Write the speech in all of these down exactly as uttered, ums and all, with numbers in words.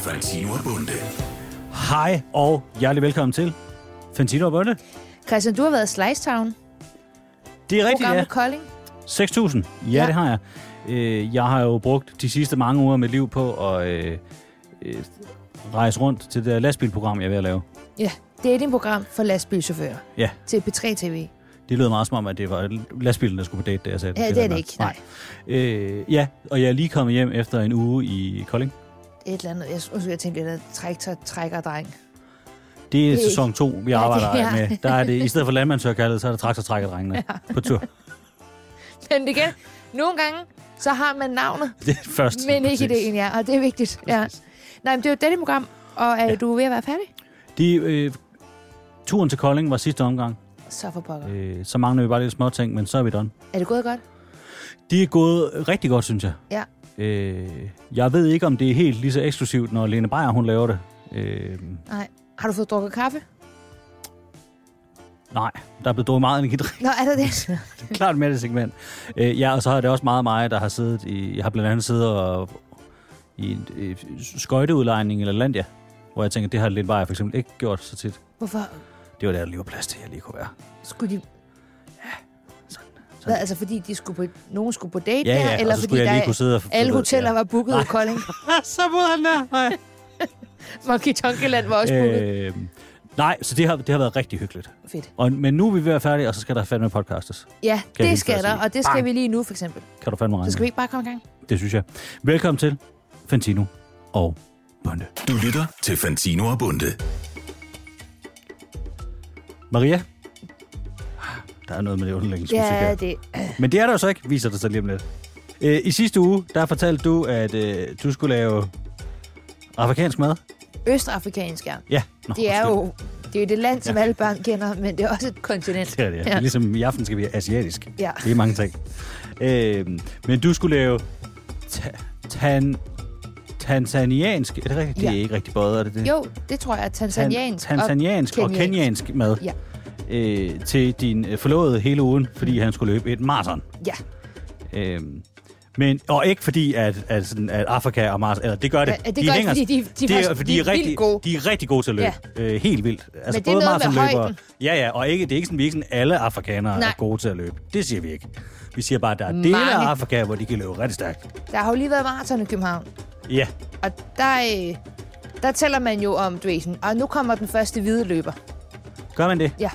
Fantino og Bunde. Hej og hjertelig velkommen til Fantino og Bunde. Christian, du har været i Slice Town. Det er rigtigt, ja. Kolding. seks tusind. Ja, ja, det har jeg. Øh, jeg har jo brugt de sidste mange uger af mit liv på at øh, øh, rejse rundt til det der lastbilprogram, jeg er ved at lave. Ja, datingprogram for lastbilchauffører. Ja. Til P tre T V. Det lød meget som om, at det var lastbilen, der skulle på date, da jeg sagde det. Ja, det, det er det ikke, nej. nej. Øh, ja, og jeg er lige kommet hjem efter en uge i Kolding. Et eller andet. Jeg, jeg, jeg tænkte, at trækker trækker dreng. Det er det er sæson to, vi ja, arbejder det, ja. med. Der er det, i stedet for landmandshørkaldet, så er det traktortrækkerdrengene ja. på tur. Men igen, nogle gange, så har man navnet, det er først, men ikke ideen, ja, og det er vigtigt. Ja. Nej, men det er jo dette program, og er ja. du ved at være færdig? De, øh, turen til Kolding var sidste omgang. Så for pokker. Øh, så mangler vi bare lidt små ting, men så er vi done. Er det gået godt? Det er gået rigtig godt, synes jeg. Ja. Øh, jeg ved ikke, om det er helt lige så eksklusivt, når Lene Beyer, hun laver det. Øh, Nej. Har du fået drukket kaffe? Nej, der er blevet drukket meget energidrik. Nå, er det det? Det er klart med det segment. Øh, ja, og så har det også meget mig, der har siddet i... Jeg har blandt andet siddet og, i en øh, skøjteudlejning eller Landia, hvor jeg tænker, det har Lene Beyer for eksempel ikke gjort så tit. Hvorfor? Det var der, der lige var plads til, jeg lige kunne være. Skulle de... Ja, sådan. sådan. Hvad, altså fordi de skulle på, nogen skulle på date ja, ja, der, eller fordi der, sidde og alle hoteller ja. var booket i Kolding? Så boede han der. Nej. Monkey Tonkeland var også booket. Øh, nej, så det har, det har været rigtig hyggeligt. Fedt. Og, men nu er vi ved at være færdige, og så skal der fandme podcastes. Ja, kan det skal der, og det skal Bang. vi lige nu, for eksempel. Kan du fandme regne? Så skal vi ikke bare komme i gang? Det synes jeg. Velkommen til Fantino og Bunde. Du lytter til Fantino og Bunde. Maria? Der er noget med det underlægningsmusik her. Ja, det... Men det er der jo så ikke, viser det sig lige om lidt. Øh, I sidste uge, der fortalte du, at øh, du skulle lave afrikansk mad. Østafrikansk, ja. Ja. Nå, det er jo det, er jo det land, som ja. alle børn kender, men det er også et kontinent. Det er det, ja. ja. Det er ligesom i aften skal vi have asiatisk. Ja. Det er mange ting. Øh, men du skulle lave ta- tan- tanzaniansk, er det rigtigt? Ja. Det er ikke rigtig både, er det det? Jo, det tror jeg, tanzaniansk, Tan- tanzaniansk og, og kenyansk mad. Ja. Øh, til din øh, forlovede hele ugen, fordi han skulle løbe et maraton. Ja. Øh, Men, og ikke fordi, at, at, sådan, at Afrika og Mars... Eller det gør det. Ja, det de gør det, fordi de, de, de, er, fordi de er rigtig, vildt gode. De er rigtig gode til at løbe. Ja. Øh, helt vildt. Altså, men det er noget med højden. Ja, ja. Og ikke, det er ikke sådan, vi ikke sådan, alle afrikanere Nej. er gode til at løbe. Det siger vi ikke. Vi siger bare, at der er dele Mange. af Afrika, hvor de kan løbe rigtig stærkt. Der har jo lige været maraton i København. Ja. Og der, øh, der tæller man jo om, du ved sådan, og nu kommer den første hvide løber. Gør man det? Ja.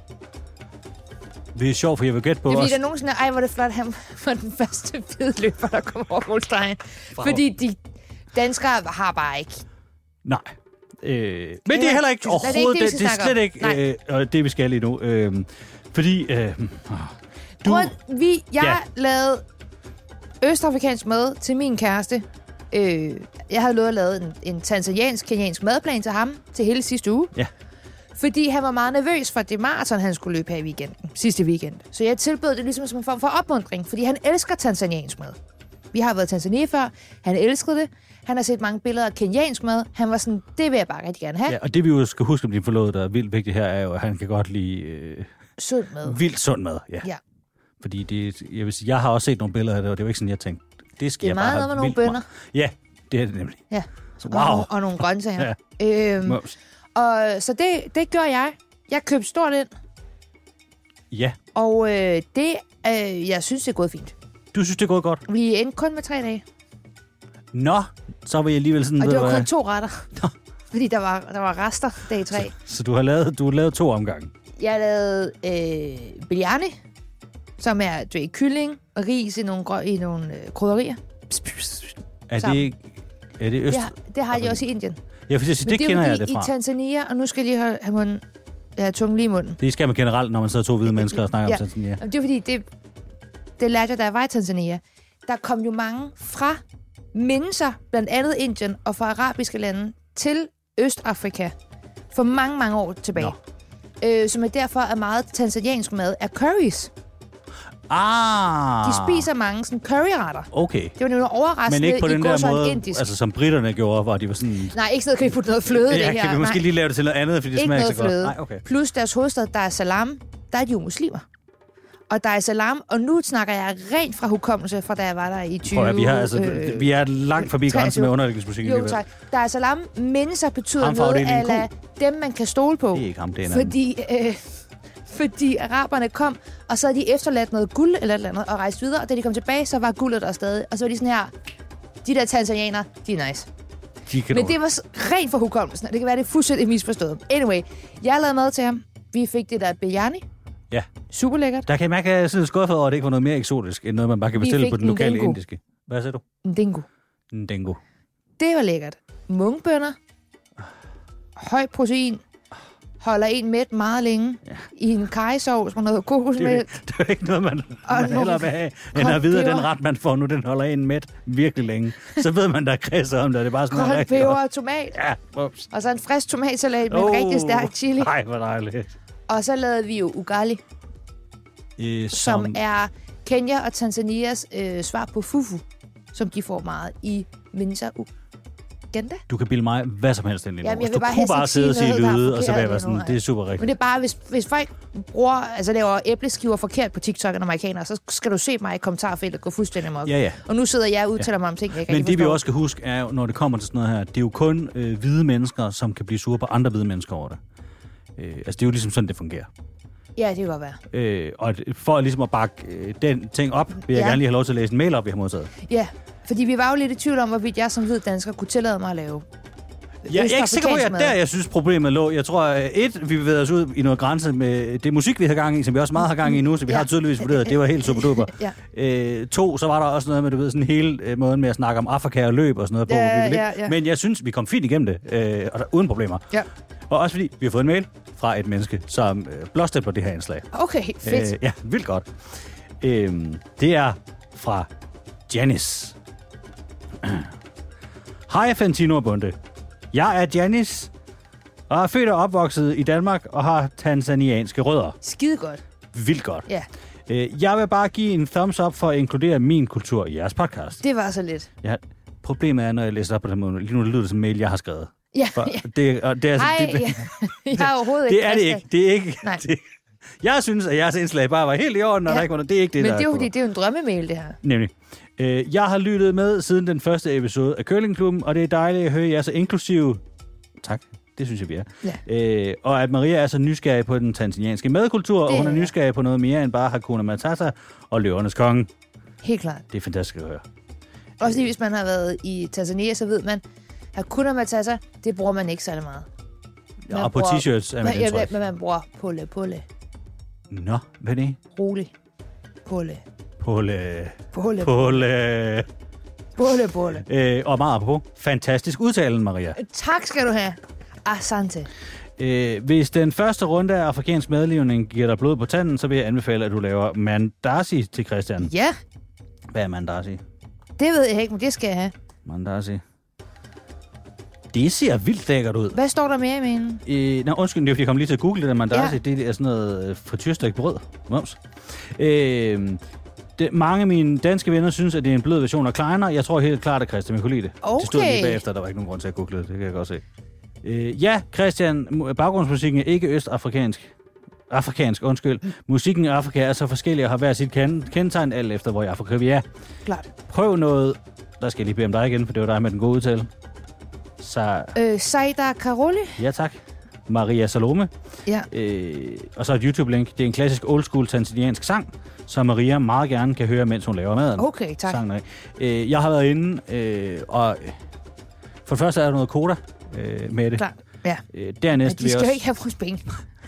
Det er sjovt, for jeg vil gætte på det er fordi, os. der er nogen sådan, ej, hvor er det flot, han var den første hvide løber, der kom over målstregen. Fordi de danskere har bare ikke. Nej. Øh, men det er heller ikke overhovedet, det, det, det er slet ikke øh, det, vi skal lige nu. Øh, fordi, øh, du... Grund, vi, jeg ja. lavede østafrikansk mad til min kæreste. Øh, jeg havde lovet at lave en, en tanzaniansk-kenyansk madplan til ham til hele sidste uge. Ja. Fordi han var meget nervøs for det maraton, han skulle løbe her i weekenden, sidste weekend. Så jeg tilbød det ligesom som en form for opmuntring, fordi han elsker tanzaniansk mad. Vi har været i Tanzania før, han elskede det. Han har set mange billeder af kenyansk mad. Han var sådan, det vil jeg bare rigtig gerne have. Ja, og det vi jo skal huske om din forlovede, der er vildt vigtigt her, er jo, at han kan godt lide... Øh, sund mad. Vildt sund mad, ja. ja. Fordi det, jeg vil sige, jeg har også set nogle billeder af det, og det var ikke sådan, jeg tænkte, det skal det jeg bare have. Det er meget noget med nogle bønner. Ja, det er det nemlig. Ja, så, wow. og, og nogle grøntsager. ja. øhm, og så det, det gør jeg. Jeg købte stort ind. Ja. Og øh, det, øh, jeg synes, det er gået fint. Du synes, det er gået godt? Vi endte kun med tre dage. Nå, så var jeg alligevel sådan... Og det var kun hvad? to retter. Nå. Fordi der var, der var rester dag tre. Så, så du har lavet, du har lavet to omgange? Jeg lavede øh, biryani, som er du ved, kylling og ris i nogle, grø- i nogle øh, krydderier. Er det, er det øst? Ja, det har de også i Indien. Ja, for det, det, det kender jeg det fra. i Tanzania, og nu skal jeg lige have, have, munden, have tungen lige i munden. Det skal man generelt, når man sidder to hvide mennesker og snakker ja. om Tanzania. Det er fordi, det, det lærte jeg, da jeg var i Tanzania. Der kom jo mange fra mennesker, blandt andet Indien og fra arabiske lande, til Østafrika for mange, mange år tilbage. Øh, som er derfor, at meget tanzaniansk mad er curries. Ah. De spiser mange sådan curryretter. Okay. Det var noget overraskende. Men ikke på den der måde, indisk. altså som britterne gjorde, hvor de var sådan... Nej, ikke sådan, kan vi putte noget fløde i ja, det her. kan vi måske Nej. lige lave det til noget andet, fordi det ikke smager noget ikke så fløde. godt. Nej, okay. Plus deres hovedstad, der er Salam, der er de jo muslimer. og Dar es Salaam, og nu snakker jeg rent fra hukommelse, fra da jeg var der i tyve. Prøv at, vi, har, altså, øh, vi er langt forbi grænsen med underlægningsmusik. Jo, tak. Dar es Salaam mindelser betyder ham noget af dem, man kan stole på. Det er ikke ham, det er en fordi, øh, fordi araberne kom, og så havde de efterladt noget guld eller et eller andet, og rejst videre, og da de kom tilbage, så var guldet der stadig. Og så var de sådan her, de der tanzanianer, de er nice. De Men det var rent for hukommelsen, og det kan være, det er fuldstændig misforstået. Anyway, jeg lavede mad til ham. Vi fik det der biryani. Ja. Super lækkert. Der kan man ikke sidde skuffet over, at det ikke var noget mere eksotisk, end noget, man bare kan bestille på den lokale ndingo. indiske. Hvad siger du? Ndingo. Ndingo. Det var lækkert. Mungbønner. Høj protein. Holder en mæt meget længe. Ja. I en kajsovs med noget kokosmælk. Det, det er ikke noget, man, man hellere vil have, end at vide, at den ret, man får nu, den holder en mæt virkelig længe. Så ved man, der kredser om det, det er bare sådan noget rigtig peber og tomat. Ja, ups. Og så en frisk tomatsalat med oh, en rigtig stærk chili. Nej, hvor dejligt. Og så lavede vi jo ugali, I, som... som er Kenya og Tanzanias øh, svar på fufu, som de får meget i Minza Uganda. Du kan bilde mig hvad som helst ind i Jamen, du bare kunne bare sidde og sige lyde, og så vil jeg være sådan, noget. det er super rigtigt. Men det er bare, hvis, hvis folk bruger, altså laver æbleskiver forkert på TikTok og amerikanere, så skal du se mig i kommentarfeltet gå fuldstændig mok. Ja, ja. Og nu sidder jeg og udtaler ja. mig om ting, jeg ikke Men det vi også skal huske, er jo, når det kommer til sådan noget her, det er jo kun øh, hvide mennesker, som kan blive sure på andre hvide mennesker over det. Øh, altså, det er jo ligesom sådan, det fungerer. Ja, det kan godt være. Øh, og for ligesom at bakke øh, den ting op, vil jeg ja. gerne lige have lov til at læse en mail op, vi har modtaget. Ja, fordi vi var jo lidt i tvivl om, hvorvidt jeg som hvid dansker kunne tillade mig at lave. Ja, jeg er ikke sikker på, at der, jeg synes, problemet lå. Jeg tror, et, vi bevæger os ud i noget grænse med det musik, vi har gang i, som vi også meget har gang i nu, så vi ja. har tydeligvis vurderet, at det var helt super duper. ja. øh, to, så var der også noget med, du ved, sådan hele øh, måden med at snakke om Afrika og løb og sådan noget på. Ja, ja, ja. Men jeg synes, vi kom fint igennem det, øh, og der, uden problemer. Ja. Og også fordi, vi har fået en mail fra et menneske, som øh, blåstempler det her indslag. Okay, fedt. Øh, ja, vildt godt. Øh, det er fra Janice. Hej, Fantino og Bunde. Jeg er Janice, og er født og opvokset i Danmark og har tanzanianske rødder. Skide godt. Vildt godt. Ja. Øh, jeg vil bare give en thumbs up for at inkludere min kultur i jeres podcast. Det var så lidt. Ja, problemet er, når jeg læser op på den måde, lige nu lyder det som en mail, jeg har skrevet. Ja. For det, og det er, Hej, det, det, jeg har overhovedet det ikke. Det er det ikke. Det er ikke. Nej. Det, jeg synes, at jeres indslag bare var helt i orden, og ja. der ikke var noget. Det er ikke det, Men der det er jo er fordi, det er jo en drømmemail, det her. Nemlig. Øh, jeg har lyttet med siden den første episode af Curlingklubben, og det er dejligt at høre jer så inklusive. Tak. Det synes jeg, vi er. Ja. Øh, og at Maria er så nysgerrig på den tanzanianske madkultur, og hun er nysgerrig på noget mere end bare Hakuna Matata og løvernes konge. Helt klart. Det er fantastisk at høre. Også lige, hvis man har været i Tanzania, så ved man, Hakuna Matata, det bruger man ikke særlig meget. Man ja, og på bruger, t-shirts er man ja, men man bruger pulle, pulle. Nå, hvad er det? Rolig. Pulle. Pulle. Pulle. Pulle. Pulle, pulle. Øh, og meget apropos. Fantastisk udtalen, Maria. Tak skal du have. Asante. Øh, hvis den første runde af afrikansk madlivning giver dig blod på tanden, så vil jeg anbefale, at du laver mandasi til Christian. Ja. Hvad er mandasi? Det ved jeg ikke, men det skal jeg have. Mandasi. Det ser vildt lækkert ud. Hvad står der mere i menen? Øh, nå, undskyld, det er fordi, jeg kom lige til at google det der mandasi. Ja. Det er sådan noget frityrstegt brød. Mums. Øh, det, mange af mine danske venner synes, at det er en blød version af Kleiner. Jeg tror helt klart, at Christian vil kunne lide det. Okay. Det stod lige bagefter, der var ikke nogen grund til at google det. Det kan jeg godt se. Øh, ja, Christian, baggrundsmusikken er ikke østafrikansk. Afrikansk, undskyld. Mm. Musikken i Afrika er så forskellig og har hver sit kendetegn, alt efter hvor i Afrika vi er. Klart. Prøv noget. Der skal jeg lige bede om dig igen, for det var dig med den gode udtale. Så... Øh, Saida Karoli. Ja, tak. Maria Salome. Ja. Øh, og så et YouTube-link. Det er en klassisk old school tanzaniansk sang, som Maria meget gerne kan høre, mens hun laver maden. Okay, tak. Sangen, øh, jeg har været inde, øh, og for det første er der noget koda øh, med det. Klart, ja. Øh, dernæst Men de skal jo også... ikke have vores penge.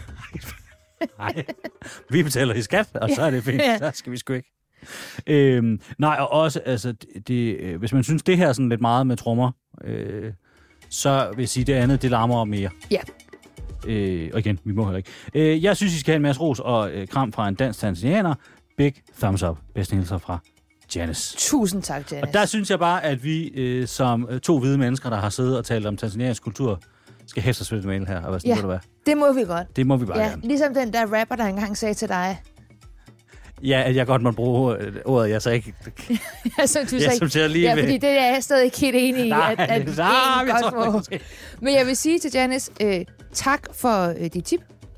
Nej, vi betaler i skat, og så er det fint. Ja. Så skal vi sgu ikke. Øhm, nej, og også, altså, det, det, hvis man synes, det her er sådan lidt meget med trommer, øh, så vil jeg sige, det andet, det larmer mere. Ja. Øh, og igen, vi må heller ikke. Øh, jeg synes, I skal have en masse ros og øh, kram fra en dansk tanzanianer. Big thumbs up. Bedste hilser fra Janice. Tusind tak, Janice. Og der synes jeg bare, at vi øh, som øh, to hvide mennesker, der har siddet og talt om tanzaniansk kultur, skal hæfte os ved det mail her. Og hvad sådan, ja, det, være. det må vi godt. Det må vi bare ja, gerne. Ligesom den der rapper, der engang sagde til dig. Ja, at jeg godt må bruge ordet, jeg så ikke... ja, som du jeg sagde. Som lige ja, ved. fordi det er jeg stadig ikke helt enig i, Nej, at, at nej, en godt må. Men jeg vil sige til Janice, øh, tak for øh, dit tip.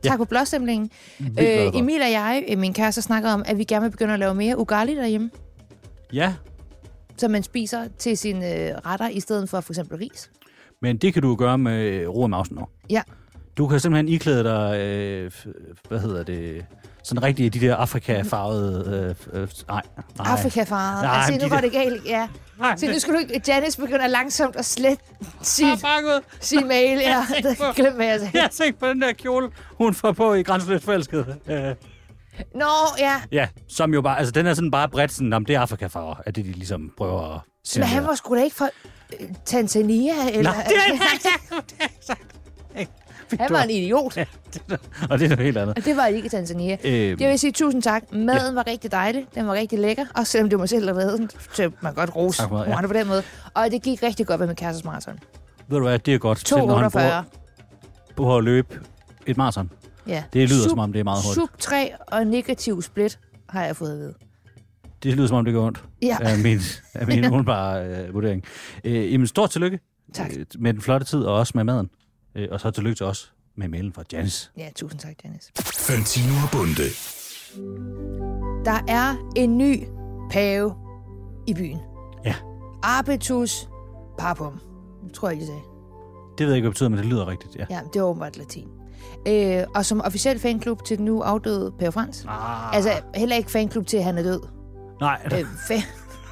Tak ja. for blåstemplingen. Øh, Emil og jeg, min kæreste, snakker om, at vi gerne vil begynde at lave mere ugali derhjemme. Ja. Som man spiser til sine øh, retter, i stedet for for eksempel ris. Men det kan du gøre med ro og mausen nu. Ja. Du kan simpelthen iklæde dig, øh, hvad hedder det, sådan rigtig de der Afrika-farvede... Øh, øh, nej, nej. Afrika-farvede. Nej, altså, nu går det galt, ja. Nej, så nu skal du ikke... Janice begynder langsomt at slette sin, sin mail. Ja, glem hvad jeg sagde. Jeg har tænkt på den der kjole, hun får på i Grænseløst Forelsket. Øh. Nå, ja. Ja, som jo bare... Altså, den er sådan bare bredt sådan, om det er Afrika-farver, at det de ligesom prøver at... Men han var sgu da ikke fra øh, Tanzania, eller... Nej, det er ikke det er exakt. Han var en idiot. Ja, det, og det er noget helt andet. Og det var ikke i Tanzania. Øhm, jeg vil sige tusind tak. Maden ja. var rigtig dejlig. Den var rigtig lækker. Også selvom det var mig selv, der lavede den. Så man kan godt rose ja. på den måde. Og det gik rigtig godt med min kærestes maraton. Ved du hvad, det er godt. to otteogfyrre På at løbe et maraton. Ja. Det lyder sub, som om, det er meget hurtigt. Sub tre og negativ split har jeg fået at vide. Det lyder som om, det går ondt. Ja. Af min, af min udenbare øh, vurdering. Øh, jamen, stort tillykke. Tak. Øh, med den flotte tid, og også med maden. Øh, og så tillykke til os med mailen fra Janice. Ja, tusind tak, Janice. Fantino og Bunde. Der er en ny pave i byen. Ja. Arbutus Parpum. Det tror jeg, de sagde. Det ved jeg ikke, hvad det betyder, men det lyder rigtigt, ja. Ja, det er åbenbart latin. Øh, og som officiel fanklub til den nu afdøde Pave Frans. Ah. Altså, heller ikke fanklub til, at han er død. Nej. Øh, fa-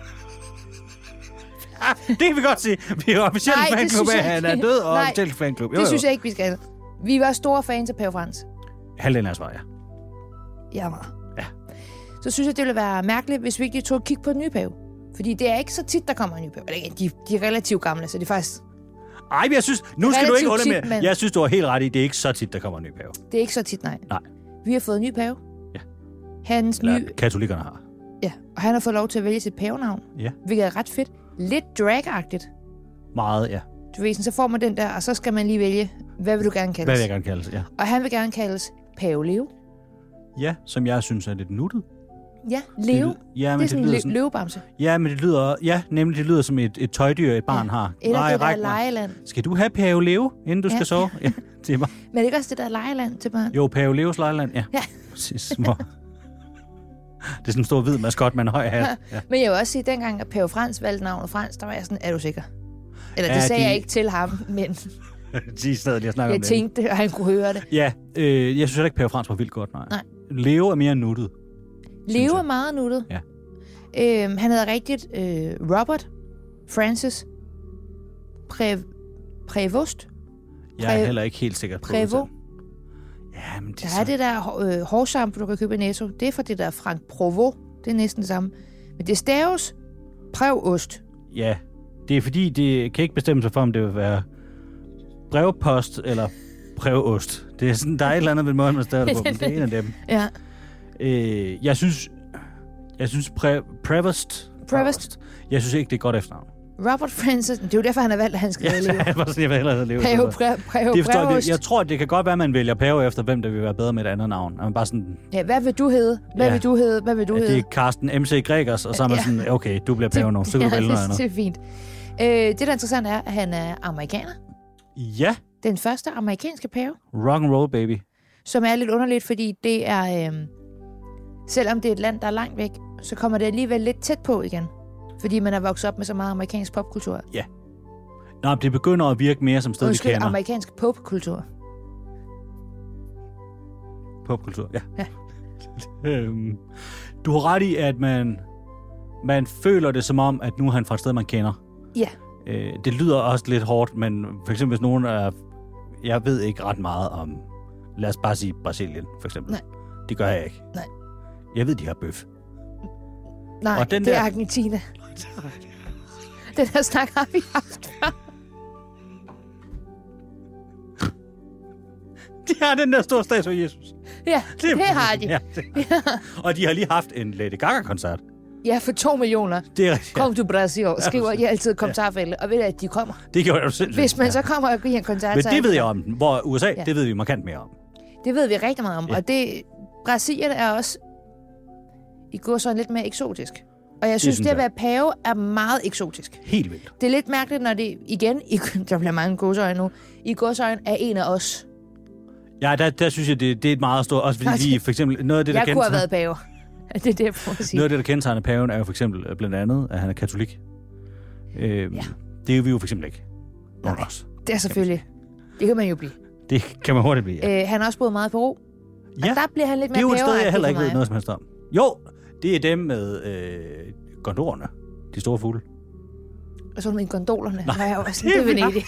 det kan vi godt sige. Vi er officielt fanklub af, at han er død, og officielt fanklub. Jo, det jo. synes jeg ikke, vi skal. Vi var store fans af Pave Frans. Halvdelen af os var, ja. Jeg var. Ja. Så synes jeg, det ville være mærkeligt, hvis vi ikke tog et kig på den nye pave. Fordi det er ikke så tit, der kommer en ny pave. De, de er relativt gamle, så det er faktisk... Ej, men jeg synes... Nu skal du ikke holde med. Men... Jeg synes, du har helt ret i, det er ikke så tit, der kommer en ny pave. Det er ikke så tit, nej. Nej. Vi har fået en ny pave. Ja. Hans Eller nye... katolikkerne har. Ja, og han har fået lov til at vælge sit pavenavn. Ja. Hvilket er ret fedt. Lidt drag-agtigt. Meget, ja. Du ved, så får man den der, og så skal man lige vælge, hvad vil du gerne kaldes? Hvad vil jeg gerne kaldes, ja. Og han vil gerne kaldes Pave Leo. Ja, som jeg synes er lidt nuttet. Ja, Leo. Det, ja, men det er sådan en lø- sådan... løvebamse. Ja, men det lyder... Ja, nemlig det lyder som et, et tøjdyr, et barn ja. har. Eller Nej, det der lejeland. Skal du have Pave Leo, inden du ja. skal sove? Ja, det er bare... Men er det ikke også det der lejeland til børn? Jo, Pave Leos lejeland, ja. Ja. Præcis. Små. Det er sådan en stor hvid maskot med en høj hat. Ja. Men jeg vil også sige, at dengang at Pave Frans valgte navnet Frans, der var jeg sådan, er du sikker? Eller det ja, sagde de... jeg ikke til ham, men de er stadig lige at snakke jeg om det. tænkte, at han kunne høre det. Ja, øh, jeg synes heller ikke, Pave Frans var vildt godt, nej. nej. Leo er mere nuttet. Leo er meget nuttet. Ja. Øhm, han hedder rigtigt øh, Robert Francis Pre- Prevost. Jeg er heller ikke helt sikker på det. Prévost. Ja, men det der er, er det der øh, hårshampoo, du kan købe i Netto. Det er fra det der Frank Provo. Det er næsten det samme. Men det staves Prevost. Ja, det er fordi, det kan ikke bestemme sig for, om det vil være brevpost eller brevost. Det er sådan, der er et eller andet ved måden, man stadig på, men det er en af dem. Ja. Øh, jeg synes, jeg synes Pre- Prevost, Prevost. Jeg synes ikke, det er godt efternavn. Robert Francis. Det er jo derfor, han har valgt, at han skal ja, leve. Ja, jeg vil hellere leve. Pave, præ, præve, det forstår, det, jeg tror, det kan godt være, at man vælger pave efter, hvem der vil være bedre med et andet navn. Man bare sådan, ja, hvad vil du hedde? Hvad ja, vil du hedde? Hvad vil du ja, hedde? Det er Carsten M C Gregers, og så er man ja. sådan, okay, du bliver pave nu, så kan ja, du vælge noget andet. Det er fint. Øh, det, der er interessant, er, at han er amerikaner. Ja. Den første amerikanske pave. Rock and roll, baby. Som er lidt underligt, fordi det er... Øh, selvom det er et land, der er langt væk, så kommer det alligevel lidt tæt på igen. Fordi man er vokset op med så meget amerikansk popkultur. Ja. Nå, det begynder at virke mere som sted, vi kender. Amerikansk popkultur. Popkultur, ja. Ja. øhm, du har ret i, at man, man føler det som om, at nu er han fra et sted, man kender. Ja. Øh, det lyder også lidt hårdt, men for eksempel hvis nogen er... Jeg ved ikke ret meget om... Lad os bare sige Brasilien, for eksempel. Nej. Det gør jeg ikke. Nej. Jeg ved, de har bøf. Nej, og den det der... er Argentina. Den her snak har vi haft før. De har den der store statue af Jesus. Ja, det, det har de. Ja, det. Ja. Og de har lige haft en Lady Gaga-koncert. Ja, for to millioner. Det er rigtigt. Kom du Brasil, skriver de altid i kommentarfeltet. Og ved du, at de kommer. Det gjorde jeg jo selv. Hvis man så kommer og giver en koncert. Men det ved jeg om den. Hvor U S A, ja. Det ved vi markant mere om. Det ved vi rigtig meget om. Ja. Og det... Brasilien er også... I går sådan lidt mere eksotisk. Og jeg synes, det, synes det at være pave er meget eksotisk. Helt vildt. Det er lidt mærkeligt, når det igen... I, der bliver mange godsøjne nu. I godsøjne er en af os. Ja, der, der synes jeg, det, det er et meget stort... Også fordi vi, for eksempel, noget af det, der jeg kunne have været pave. Det er det, jeg prøver at sige. Noget af det, der kendetegner paven, er jo for eksempel blandt andet, at han er katolik. Øh, ja. Det er vi jo for eksempel ikke. Nej, os. Det er selvfølgelig. Det kan man jo blive. Det kan man hurtigt blive, ja. øh, Han har også boet meget i Peru. Ja, og der bliver han lidt mere det er jo et sted, jeg heller ikke mig. ved noget som helst om. Jo, det er dem med øh, gondolerne. De store fugle. Og så med gondolerne. Nej, jeg også, det er Venedig.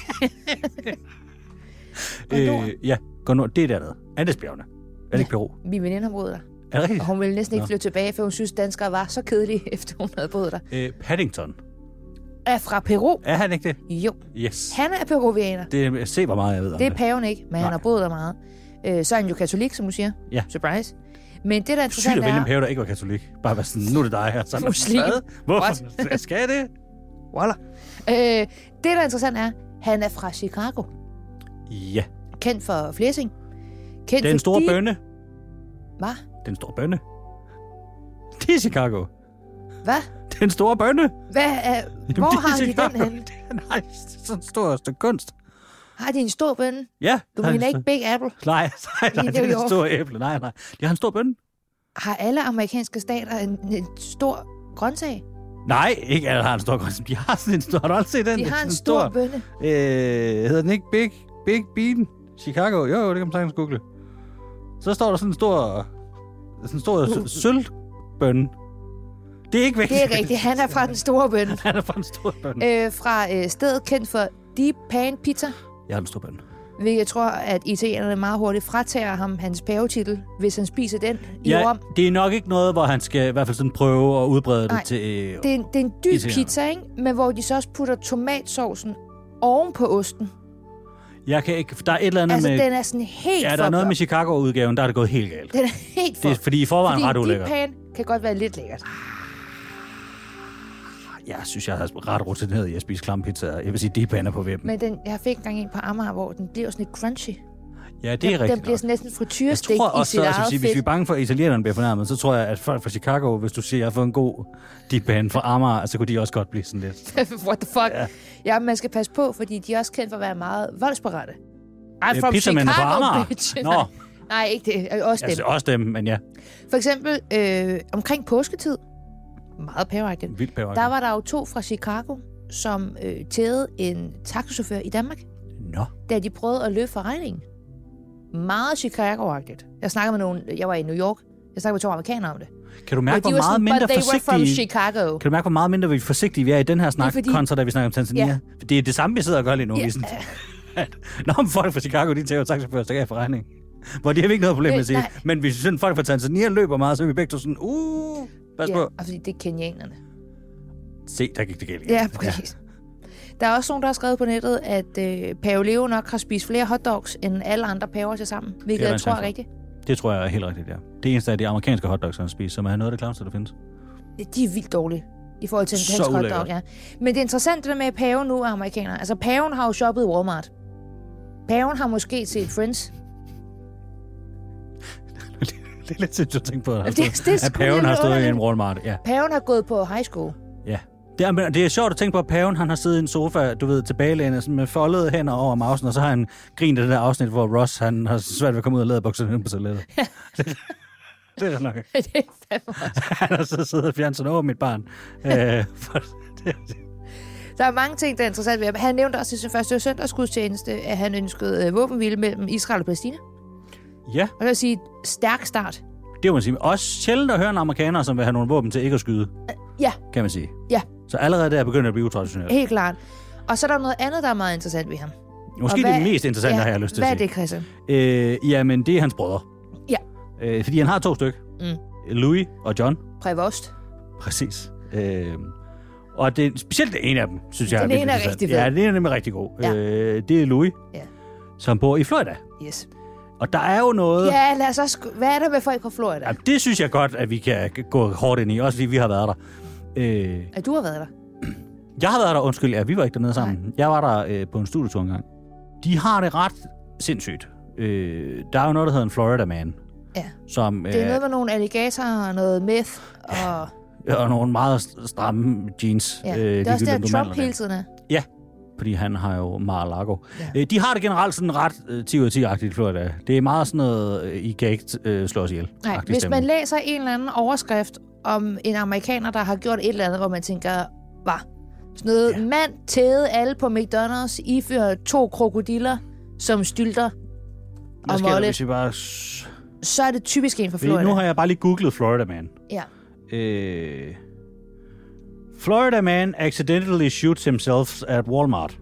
øh, ja, gondor, det er dernede. Andesbjergene. Er det ja. ikke Peru? Min veninde har boet der. Er det rigtigt? Og hun ville næsten ikke Nå. flytte tilbage, for hun synes, danskere var så kedelige, efter hun havde boet der. Øh, Paddington. Er fra Peru. Er han ikke det? Jo. Yes. Han er peruvianer. Det, se, hvor meget jeg ved om det. er det. paven ikke, men Nej. han har boet der meget. Øh, så er han jo katolik, som du siger. Ja. Surprise. Men det, der er interessant, Sygt at vælge er... en pave, der ikke var katolik. Bare være sådan, nu er det dig her. Sådan, muslim. Hvorfor skal jeg det? Voila. Øh, det, der er interessant, er, han er fra Chicago. Ja. Kendt for flere ting. Kendt Den store fordi... bønne. Hvad? Den store bønne. Det er Chicago. Hvad? Den store bønne. Hvad er... Hvor Jamen, har de Chicago. den henne? Nej, det er sådan en stor stykke kunst. Har de en stor bønne? Ja. Du mener ikke Big Apple? Nej, nej, nej, det er en stor æble. Nej, nej. De har en stor bønne. Har alle amerikanske stater en, en stor grøntsag? Nej, ikke alle har en stor grøntsag. De har sådan en stor... Har du aldrig set den? De har en stor, stor bønne. Øh, hedder den ikke Big, Big Bean? Chicago? Jo, jo, det kan man sagtens google. Så står der sådan en stor... Sådan en stor uh. sølvbønne. Det er ikke vigtigt. Det er rigtigt. Han er fra den store bønne. Han er fra den store bønne. Øh, fra øh, stedet kendt for Deep Pan Pizza. Jeg har den store bønne. Hvilket jeg tror, at italienerne meget hurtigt fratager ham hans pavetitel, hvis han spiser den i ja, Rom. Det er nok ikke noget, hvor han skal i hvert fald sådan prøve at udbrede Nej, det til... Øh, det, er en, det er en dyb pizza, ikke? Men hvor de så også putter tomatsovsen oven på osten. Jeg kan ikke... Der er et eller andet altså, med... den er sådan helt... Ja, der er noget med Chicago-udgaven, der er det gået helt galt. Den er helt for... Det er, fordi i forvejen ret ulækkert. Fordi Deep Pan kan godt være lidt lækkert. Jeg synes, jeg har ret rutineret i at spise klampizza. Jeg vil sige, Deep Pan er på vippen. Men den, jeg fik engang en på Amager, hvor den bliver sådan lidt crunchy. Ja, det er den, rigtigt. Den bliver sådan næsten frityrestik i også, sit eget sige, hvis vi er bange for, at italienerne bliver fornærmet, så tror jeg, at folk fra Chicago, hvis du siger, at jeg har fået en god Deep Pan fra Amager, så kunne de også godt blive sådan lidt. What the fuck? Ja. ja, man skal passe på, fordi de er også kendt for at være meget voldsparate. I'm from Pizzamændene Chicago, på Amager? bitch. Nå. Nej, ikke det. Også dem. Altså, også dem, men ja. For eksempel øh, omkring påsketid, meget paveagtigt, vildt paveagtigt, der var der jo to fra Chicago, som øh, tævede en taxichauffør i Danmark. Nå. Da de prøvede at løbe for regningen. Meget Chicago-agtigt. Jeg snakkede med nogen, jeg var i New York, jeg snakkede med to amerikanere om det. Kan du mærke, hvor meget sådan, mindre forsigtige... Chicago. Kan du mærke, hvor meget mindre forsigtige vi er i den her snak, fordi... kontra da vi snakker om Tanzania? Ja. For det er det samme, vi sidder og gør lige nu. Ja. Sådan, at, når folk fra Chicago, de tæver taxichauffører, så kan jeg for regning. Hvor de har ikke noget problem med at sige. Men hvis vi synes, folk fra Tanzania løber meget, så er vi begge to sådan, uh, pas ja, på. Ja, fordi det er kenianerne. Se, der gik det galt. Ja, præcis. Ja. Der er også nogen, der har skrevet på nettet, at øh, Pave Leo nok har spist flere hotdogs, end alle andre paver til sammen. Hvilket jeg tror er rigtigt. Det tror jeg er helt rigtigt, ja. Det eneste er de amerikanske hotdogs, han har spist, som er noget af det klareste, der findes. De er vildt dårlige i forhold til en dansk hotdog, ja. Men det er interessant, det der med, at paven nu er amerikaner. Altså, paven har jo shoppet i Walmart. Paven har måske set Friends. Det er lidt sindssygt at tænke på, at, det, det, det at paven har stået i en Walmart. Ja. Paven har gået på high school. Ja. Det er, det er sjovt at tænke på, at paven han har siddet i en sofa, du ved, tilbagelænet med foldede hænder over mausen, og så har han grint af det der afsnit, hvor Ross han har svært ved at komme ud af læderbukserne på toilettet. Ja. det, det er nok. Det er fandme også. Han har så siddet og fjernet sådan over mit barn. øh, for, det, der er mange ting, der er interessant ved ham. Han nævnte også i sin første søndagsgudstjeneste, at han ønskede våbenhvile mellem Israel og Palæstina. Ja. Og det vil sige, stærk start. Det må man sige. Også sjældent at høre en amerikaner, som vil have nogle våben til ikke at skyde. Ja. Kan man sige. Ja. Så allerede der begynder at blive utraditionelt. Helt klart. Og så er der noget andet, der er meget interessant ved ham. Måske hvad, det mest interessante, ja, har jeg lyst til hvad at sige. Hvad er det, Christian? Øh, jamen, det er hans brødre. Ja. Øh, fordi han har to stykker. Mm. Louis og John. Prævost. Præcis. Øh, og det, specielt det ene af dem, synes jeg den er ene er rigtig fed. Ja, den ene er nemlig rigtig god. Ja. Øh, det er Louis, ja. som bor i Florida. Yes. Og der er jo noget... Ja, lad os også... Hvad er der med folk fra Florida? Jamen, det synes jeg godt, at vi kan gå hårdt ind i, også fordi vi har været der. Øh, at du har været der? Jeg har været der, undskyld, ja, vi var ikke dernede sammen. Nej. Jeg var der øh, på en studietur engang. De har det ret sindssygt. Øh, der er jo noget, der hedder en Florida Man. Ja. Som, det er øh, noget med nogle alligatorer og noget meth og... Ja, og nogle meget stramme jeans. Ja. Øh, det er også der, Trump hele tiden er. Ja. fordi han har jo Mar-a-Lago. Ja. De har det generelt sådan ret ti ud af ti-agtigt i Florida. Det er meget sådan noget, I kan ikke øh, slå os ihjel. Nej, hvis stemme. Man læser en eller anden overskrift om en amerikaner, der har gjort et eller andet, hvor man tænker, hvad? Sådan noget, ja. Mand tæde alle på McDonald's, ifører to krokodiller som stylter og mollet. Bare... Så er det typisk en for Florida. Nu har jeg bare lige googlet Florida Man. Ja. Øh... Florida Man accidentally shoots himself at Walmart.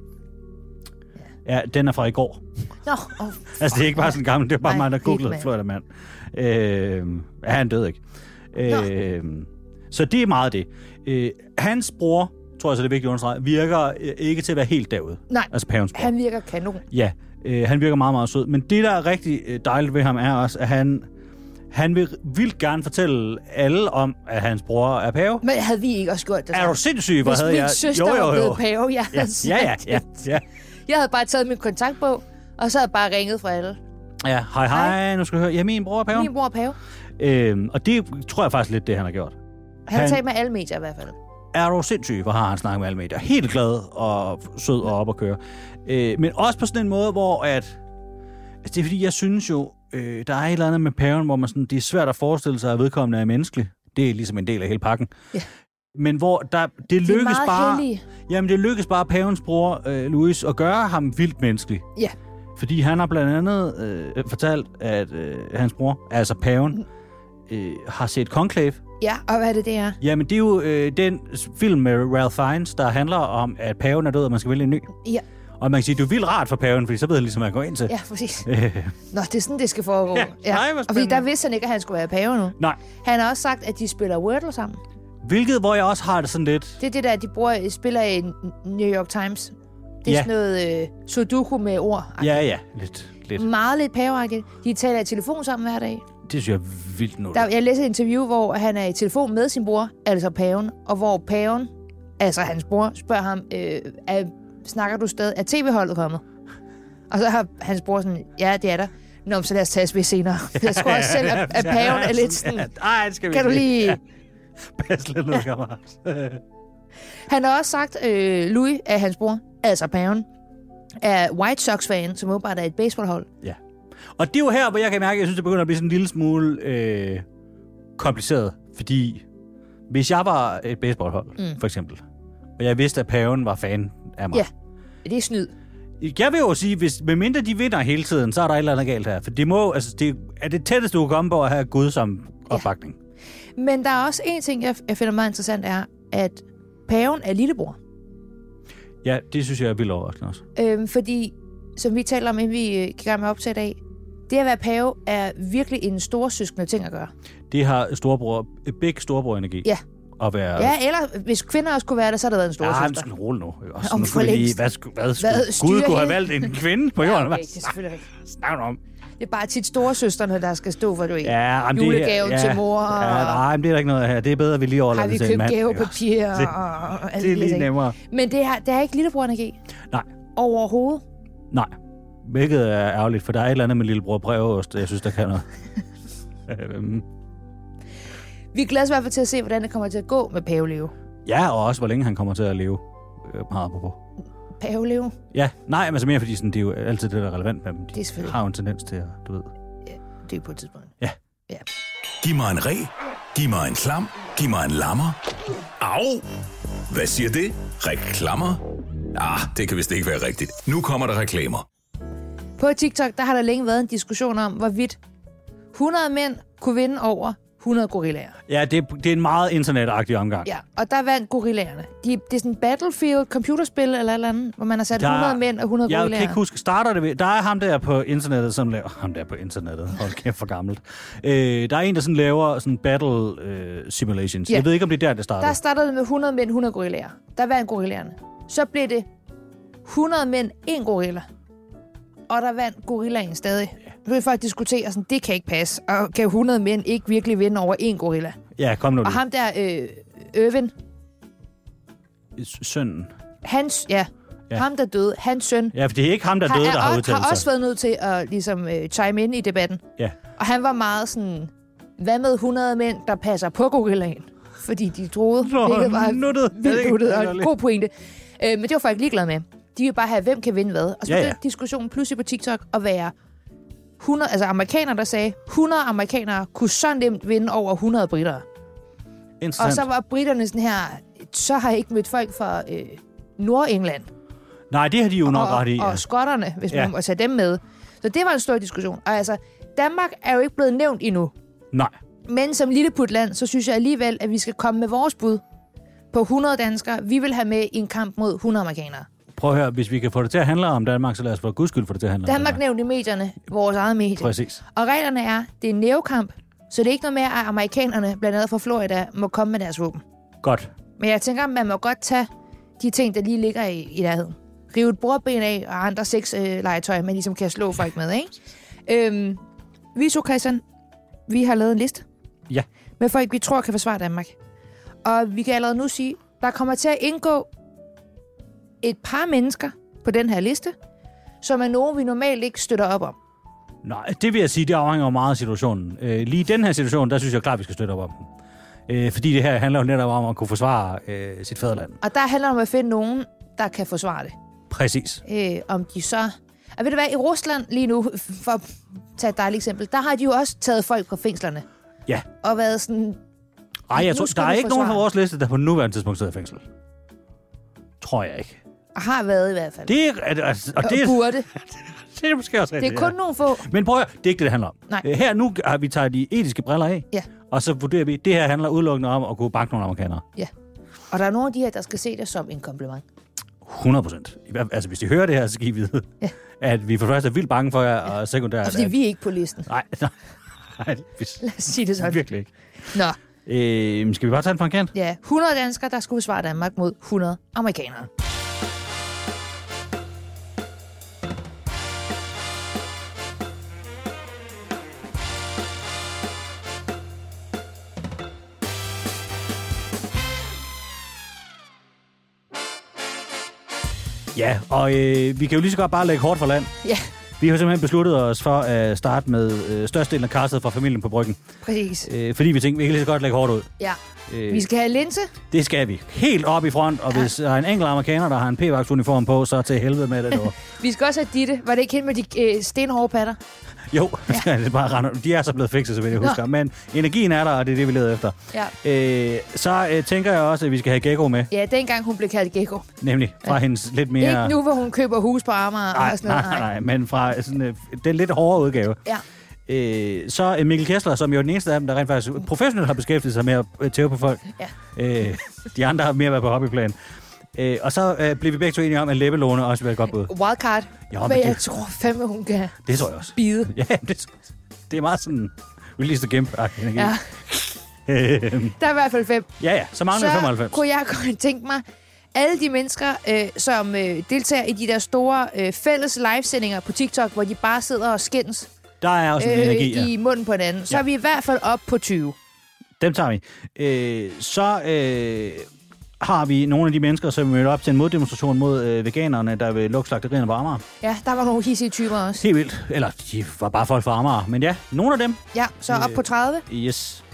Ja, den er fra i går. Nå, oh, altså, det er ikke bare sådan gammel, det er bare mig, der googlede Florida Man. Øh... Ja, han døde ikke. Øh... Så det er meget det. Øh... Hans bror, tror jeg så det er vigtigt at understrege, virker ikke til at være helt derude. Nej, altså pavens bror. Han virker kanon. Ja, øh, han virker meget, meget sød. Men det, der er rigtig dejligt ved ham, er også, at han... Han vil vildt gerne fortælle alle om, at hans bror er pave. Men havde vi ikke også gjort det? Er du sindssyg? Hvor Hvis havde min jeg... søster jo, jo, jo. var blevet pave, jeg ja, ja, ja, ja, ja. Jeg havde bare taget min kontaktbog, og så havde jeg bare ringet fra alle. Ja, hej, hej, nu skal du høre. Ja, min bror er pave. Min bror er pave. Øhm, og det tror jeg faktisk lidt, det han har gjort. Han har talt med alle medier i hvert fald. Er du sindssyg? Hvor har han snakket med alle medier? Helt glad og sød og op at køre. Øh, men også på sådan en måde, hvor at... Altså, det er fordi, jeg synes jo, Øh, der er et eller andet med paven, hvor man sådan, det er svært at forestille sig, at vedkommende er menneskelig. Det er ligesom en del af hele pakken. Ja. Men hvor der, det lykkes bare... Hellige. Jamen, det lykkes bare pavens bror, øh, Louis, at gøre ham vildt menneskelig. Ja. Fordi han har blandt andet øh, fortalt, at øh, hans bror, altså paven, øh, har set Conclave. Ja, og hvad er det, det er? Jamen, det er jo øh, den film med Ralph Fiennes, der handler om, at paven er død, og man skal vælge en ny. Ja. Og man kan sige, det er jo vildt rart for paven, fordi så ved han ligesom, hvad han går ind til. Ja, præcis. Nå, det er sådan, det skal foregå. Ja, ja. Nej, og fordi der vidste han ikke, at han skulle være pave nu. Nej. Han har også sagt, at de spiller Wordle sammen. Hvilket, hvor jeg også har det sådan lidt... Det er det der, de bruger, spiller i New York Times. Det er ja. sådan noget øh, sudoku med ord. Ja, ja, lidt. lidt. Meget lidt paveagtigt. De taler i telefon sammen hver dag. Det synes jeg er vildt nu. Jeg læste et interview, hvor han er i telefon med sin bror, altså paven, og hvor paven, altså hans bror, spørger ham, øh, er, snakker du stadig, er tv-holdet kommet? Og så har hans bror sådan, ja, det er der. Nå, så lad os tages ved senere. Jeg tror også selv, at, at paven er lidt sådan, Ej, det skal vi kan du lige... Ja. Pas lidt ned, kammerat. Han har også sagt, øh, Louis er hans bror, altså paven, er White Sox-fan, som åbenbart er et baseballhold. Ja. Og det er jo her, hvor jeg kan mærke, at jeg synes, det begynder at blive sådan en lille smule øh, kompliceret. Fordi hvis jeg var et baseballhold, mm. for eksempel, og jeg vidste, at paven var fan af mig. Ja, det er snyd. Jeg vil jo sige, hvis medmindre de vinder hele tiden, så er der et eller andet galt her. For det må, altså, det er det tætteste, du kan komme på at have Gud som opbakning. Ja. Men der er også en ting, jeg, jeg finder meget interessant, er, at paven er lillebror. Ja, det synes jeg er vildt overraskende også. Øhm, fordi, som vi taler om, inden vi gik i gang med opsæt af, det at være pave er virkelig en stor søskende ting at gøre. Det har storebror, big storebror-energi. Ja. At være... Ja, eller hvis kvinder også kunne være der, så har der været en stor ja, søster. Ja, han skulle rulle nu. Også, Om nu for lige, længst. hvad, skulle, hvad, skulle, hvad Gud kunne hende? have valgt en kvinde på jorden. Ja, okay, det er selvfølgelig rigtigt. Snak om. Det er bare tit storesøsterne, der skal stå for, du ikke. Ja, julegaven det, ja, til mor. Og... Ja, nej, men det er der ikke noget her. Det er bedre, at vi lige overlader det til en mand. Har vi købt gavepapir og, det, og alt det er lige nemmere. Men det er, det er ikke lillebror-energi. Nej. Overhovedet. Nej. Hvilket er ærgerligt, for der er et eller andet med lillebror Breveost, jeg synes, der kan noget. Vi glæder os i hvert fald til at se, hvordan det kommer til at gå med Pave Leo. Ja, og også, hvor længe han kommer til at leve. Meget på. Pave Leo? Ja, nej, men så mere, fordi sådan, det er jo altid det, der er relevant med dem. De det er har jo en tendens til at, du ved. Ja, det er på et tidspunkt. Ja. ja. Giv mig en re, giv mig en klam, giv mig en lammer. Au! Hvad siger det? Reklammer? Ah, det kan vist ikke være rigtigt. Nu kommer der reklamer. På TikTok, der har der længe været en diskussion om, hvorvidt hundrede mænd kunne vinde over hundrede gorillaer. Ja, det, det er en meget internetagtig omgang. Ja, og der vandt gorillaerne. De, det er sådan en Battlefield computerspil eller eller andet, hvor man har sat der, hundrede mænd og hundrede jeg gorillaer. Jeg kan ikke huske, starter det ved, der er ham der på internettet, som laver, ham der på internettet, hold kæft for gammelt. Øh, der er en, der sådan laver sådan battle øh, simulations. Ja. Jeg ved ikke, om det er der, det startede. Der startede det med hundrede mænd, hundrede gorillaer. Der vandt gorillaerne. Så blev det hundrede mænd, en gorilla. Og der vandt gorillaen stadig. Nu vil folk diskutere sådan, det kan ikke passe. Og kan hundrede mænd ikke virkelig vinde over en gorilla? Ja, kom nu. Og ham der, øh, Irvin. Sønnen. Hans, ja. ja. Ham der døde, hans søn. Ja, for det er ikke ham, der døde, der har udtalt sig. Har også været nødt til at ligesom øh, chime ind i debatten. Ja. Og han var meget sådan, hvad med hundrede mænd, der passer på gorillaen? Fordi de troede, Nå, hvilket var nuttet. vildt nuttet og en god pointe. Øh, men det var folk ligeglade med. De vil bare have, hvem kan vinde hvad. Og så ja, ja. blev diskussionen pludselig på TikTok at være hundrede, altså amerikanere, der sagde, hundrede amerikanere kunne så nemt vinde over hundrede britter. Og så var britterne sådan her, så har jeg ikke mødt folk fra øh, Nordengland. Nej, det har de jo nok og, ret i. Og, ja. og skotterne, hvis ja. man må tage dem med. Så det var en stor diskussion. Og altså, Danmark er jo ikke blevet nævnt endnu. Nej. Men som lille putland, så synes jeg alligevel, at vi skal komme med vores bud på hundrede danskere, vi vil have med i en kamp mod hundrede amerikanere. Prøv at høre, hvis vi kan få det til at handle om Danmark, så lad os for guds skyld få det til at handle Danmark om Danmark. Danmark nævnt i medierne, vores eget medie. Præcis. Og reglerne er, det er en nævekamp, så det er ikke noget med, at amerikanerne, blandt andet fra Florida, må komme med deres våben. Godt. Men jeg tænker, man må godt tage de ting, der lige ligger i, i nærheden. Rive et bordben af og andre seks øh, legetøj, man ligesom kan slå folk med, ikke? Øhm, vi to, Christian, vi har lavet en liste. Ja. Med folk, vi tror kan forsvare Danmark. Og vi kan allerede nu sige, der kommer til at indgå et par mennesker på den her liste, som er nogen, vi normalt ikke støtter op om. Nej, det vil jeg sige, det afhænger meget af situationen. Øh, lige i den her situation, der synes jeg klart, vi skal støtte op om den. Øh, fordi det her handler jo netop om at kunne forsvare øh, sit fædreland. Og der handler det om at finde nogen, der kan forsvare det. Præcis. Øh, om de så... Og ved du hvad, i Rusland lige nu, for at tage et dejligt eksempel, der har de jo også taget folk fra fængslerne. Ja. Og været sådan... Ej, jeg tror, der er ikke nogen fra vores liste, der på nuværende tidspunkt sidder i fængsel. Tror jeg ikke. Og har været i hvert fald. Det er... Altså, og det og burde. det er måske også det er kun ja. nogle få. Men prøv at høre, det er ikke det, det handler om. Nej. Her nu har vi taget de etiske briller af, ja. og så vurderer vi, det her handler udelukkende om at kunne banke nogle amerikanere. Ja. Og der er nogle af de her, der skal se det som en kompliment. hundrede procent. Altså, hvis de hører det her, så kan I vide, ja. at vi for først er vildt bange for jer, og sekundært... Og fordi at... vi er ikke på listen. Nej, nej. nej Lad os sige det sådan. Virkelig ikke. Nå. Øh, skal vi bare tage en fra en kant? Ja, hundrede danskere, der skulle besvare Danmark mod hundrede amerikanere. Ja, og øh, vi kan jo lige så godt bare lægge hårdt for land. Ja. Vi har simpelthen besluttet os for at starte med øh, størstedelen af castet fra familien på Bryggen. Præcis. Øh, fordi vi tænkte, vi kan lige så godt lægge hårdt ud. Ja. Øh, vi skal have linse. Det skal vi. Helt op i front, og ja. hvis der er en enkelt amerikaner, der har en p-vagtsuniform på, så til helvede med det nu. Vi skal også have Ditte. Var det ikke hende med de øh, stenhårde patter? Jo, ja. det er bare rende. De er så blevet fikset, så vil jeg huske. Men energien er der, og det er det, vi leder efter. Ja. Øh, så øh, tænker jeg også, at vi skal have Gekko med. Ja, dengang hun blev kaldt Gekko. Nemlig fra ja. hendes lidt mere... Ikke nu, hvor hun køber hus på Amager nej, og sådan noget. Nej, nej, nej, men fra sådan, øh, den lidt hårde udgave. Ja. Øh, så øh, Mikkel Kessler, som jo er den eneste af dem, der rent faktisk professionelt har beskæftiget sig med at øh, tæve på folk. Ja. Øh, de andre har mere været på hobbyplan. Øh, og så øh, blev vi begge to enige om, at Læbelåne også vil være godt bud. Wildcard. Jo, men, men jeg det... tror fandme, hun kan det tror jeg også. bide. Ja, det, det er meget sådan release the gimp energi. Ja. Der er i hvert fald fem. Ja, ja. Så mangler vi femoghalvfems. Så kunne jeg godt tænke mig, alle de mennesker, øh, som øh, deltager i de der store øh, fælles livesendinger på TikTok, hvor de bare sidder og skændes der er også en øh, energi, ja. i munden på hinanden, så ja. er vi i hvert fald op på tyve. Dem tager vi. Øh, så øh, har vi nogle af de mennesker, som mødte op til en moddemonstration mod øh, veganerne, der vil lukke slagterierne på Amager. Ja, der var nogle hissige typer også. Helt vildt. Eller de var bare folk fra Amager. Men ja, nogle af dem. Ja, så op øh, på tredive. Yes.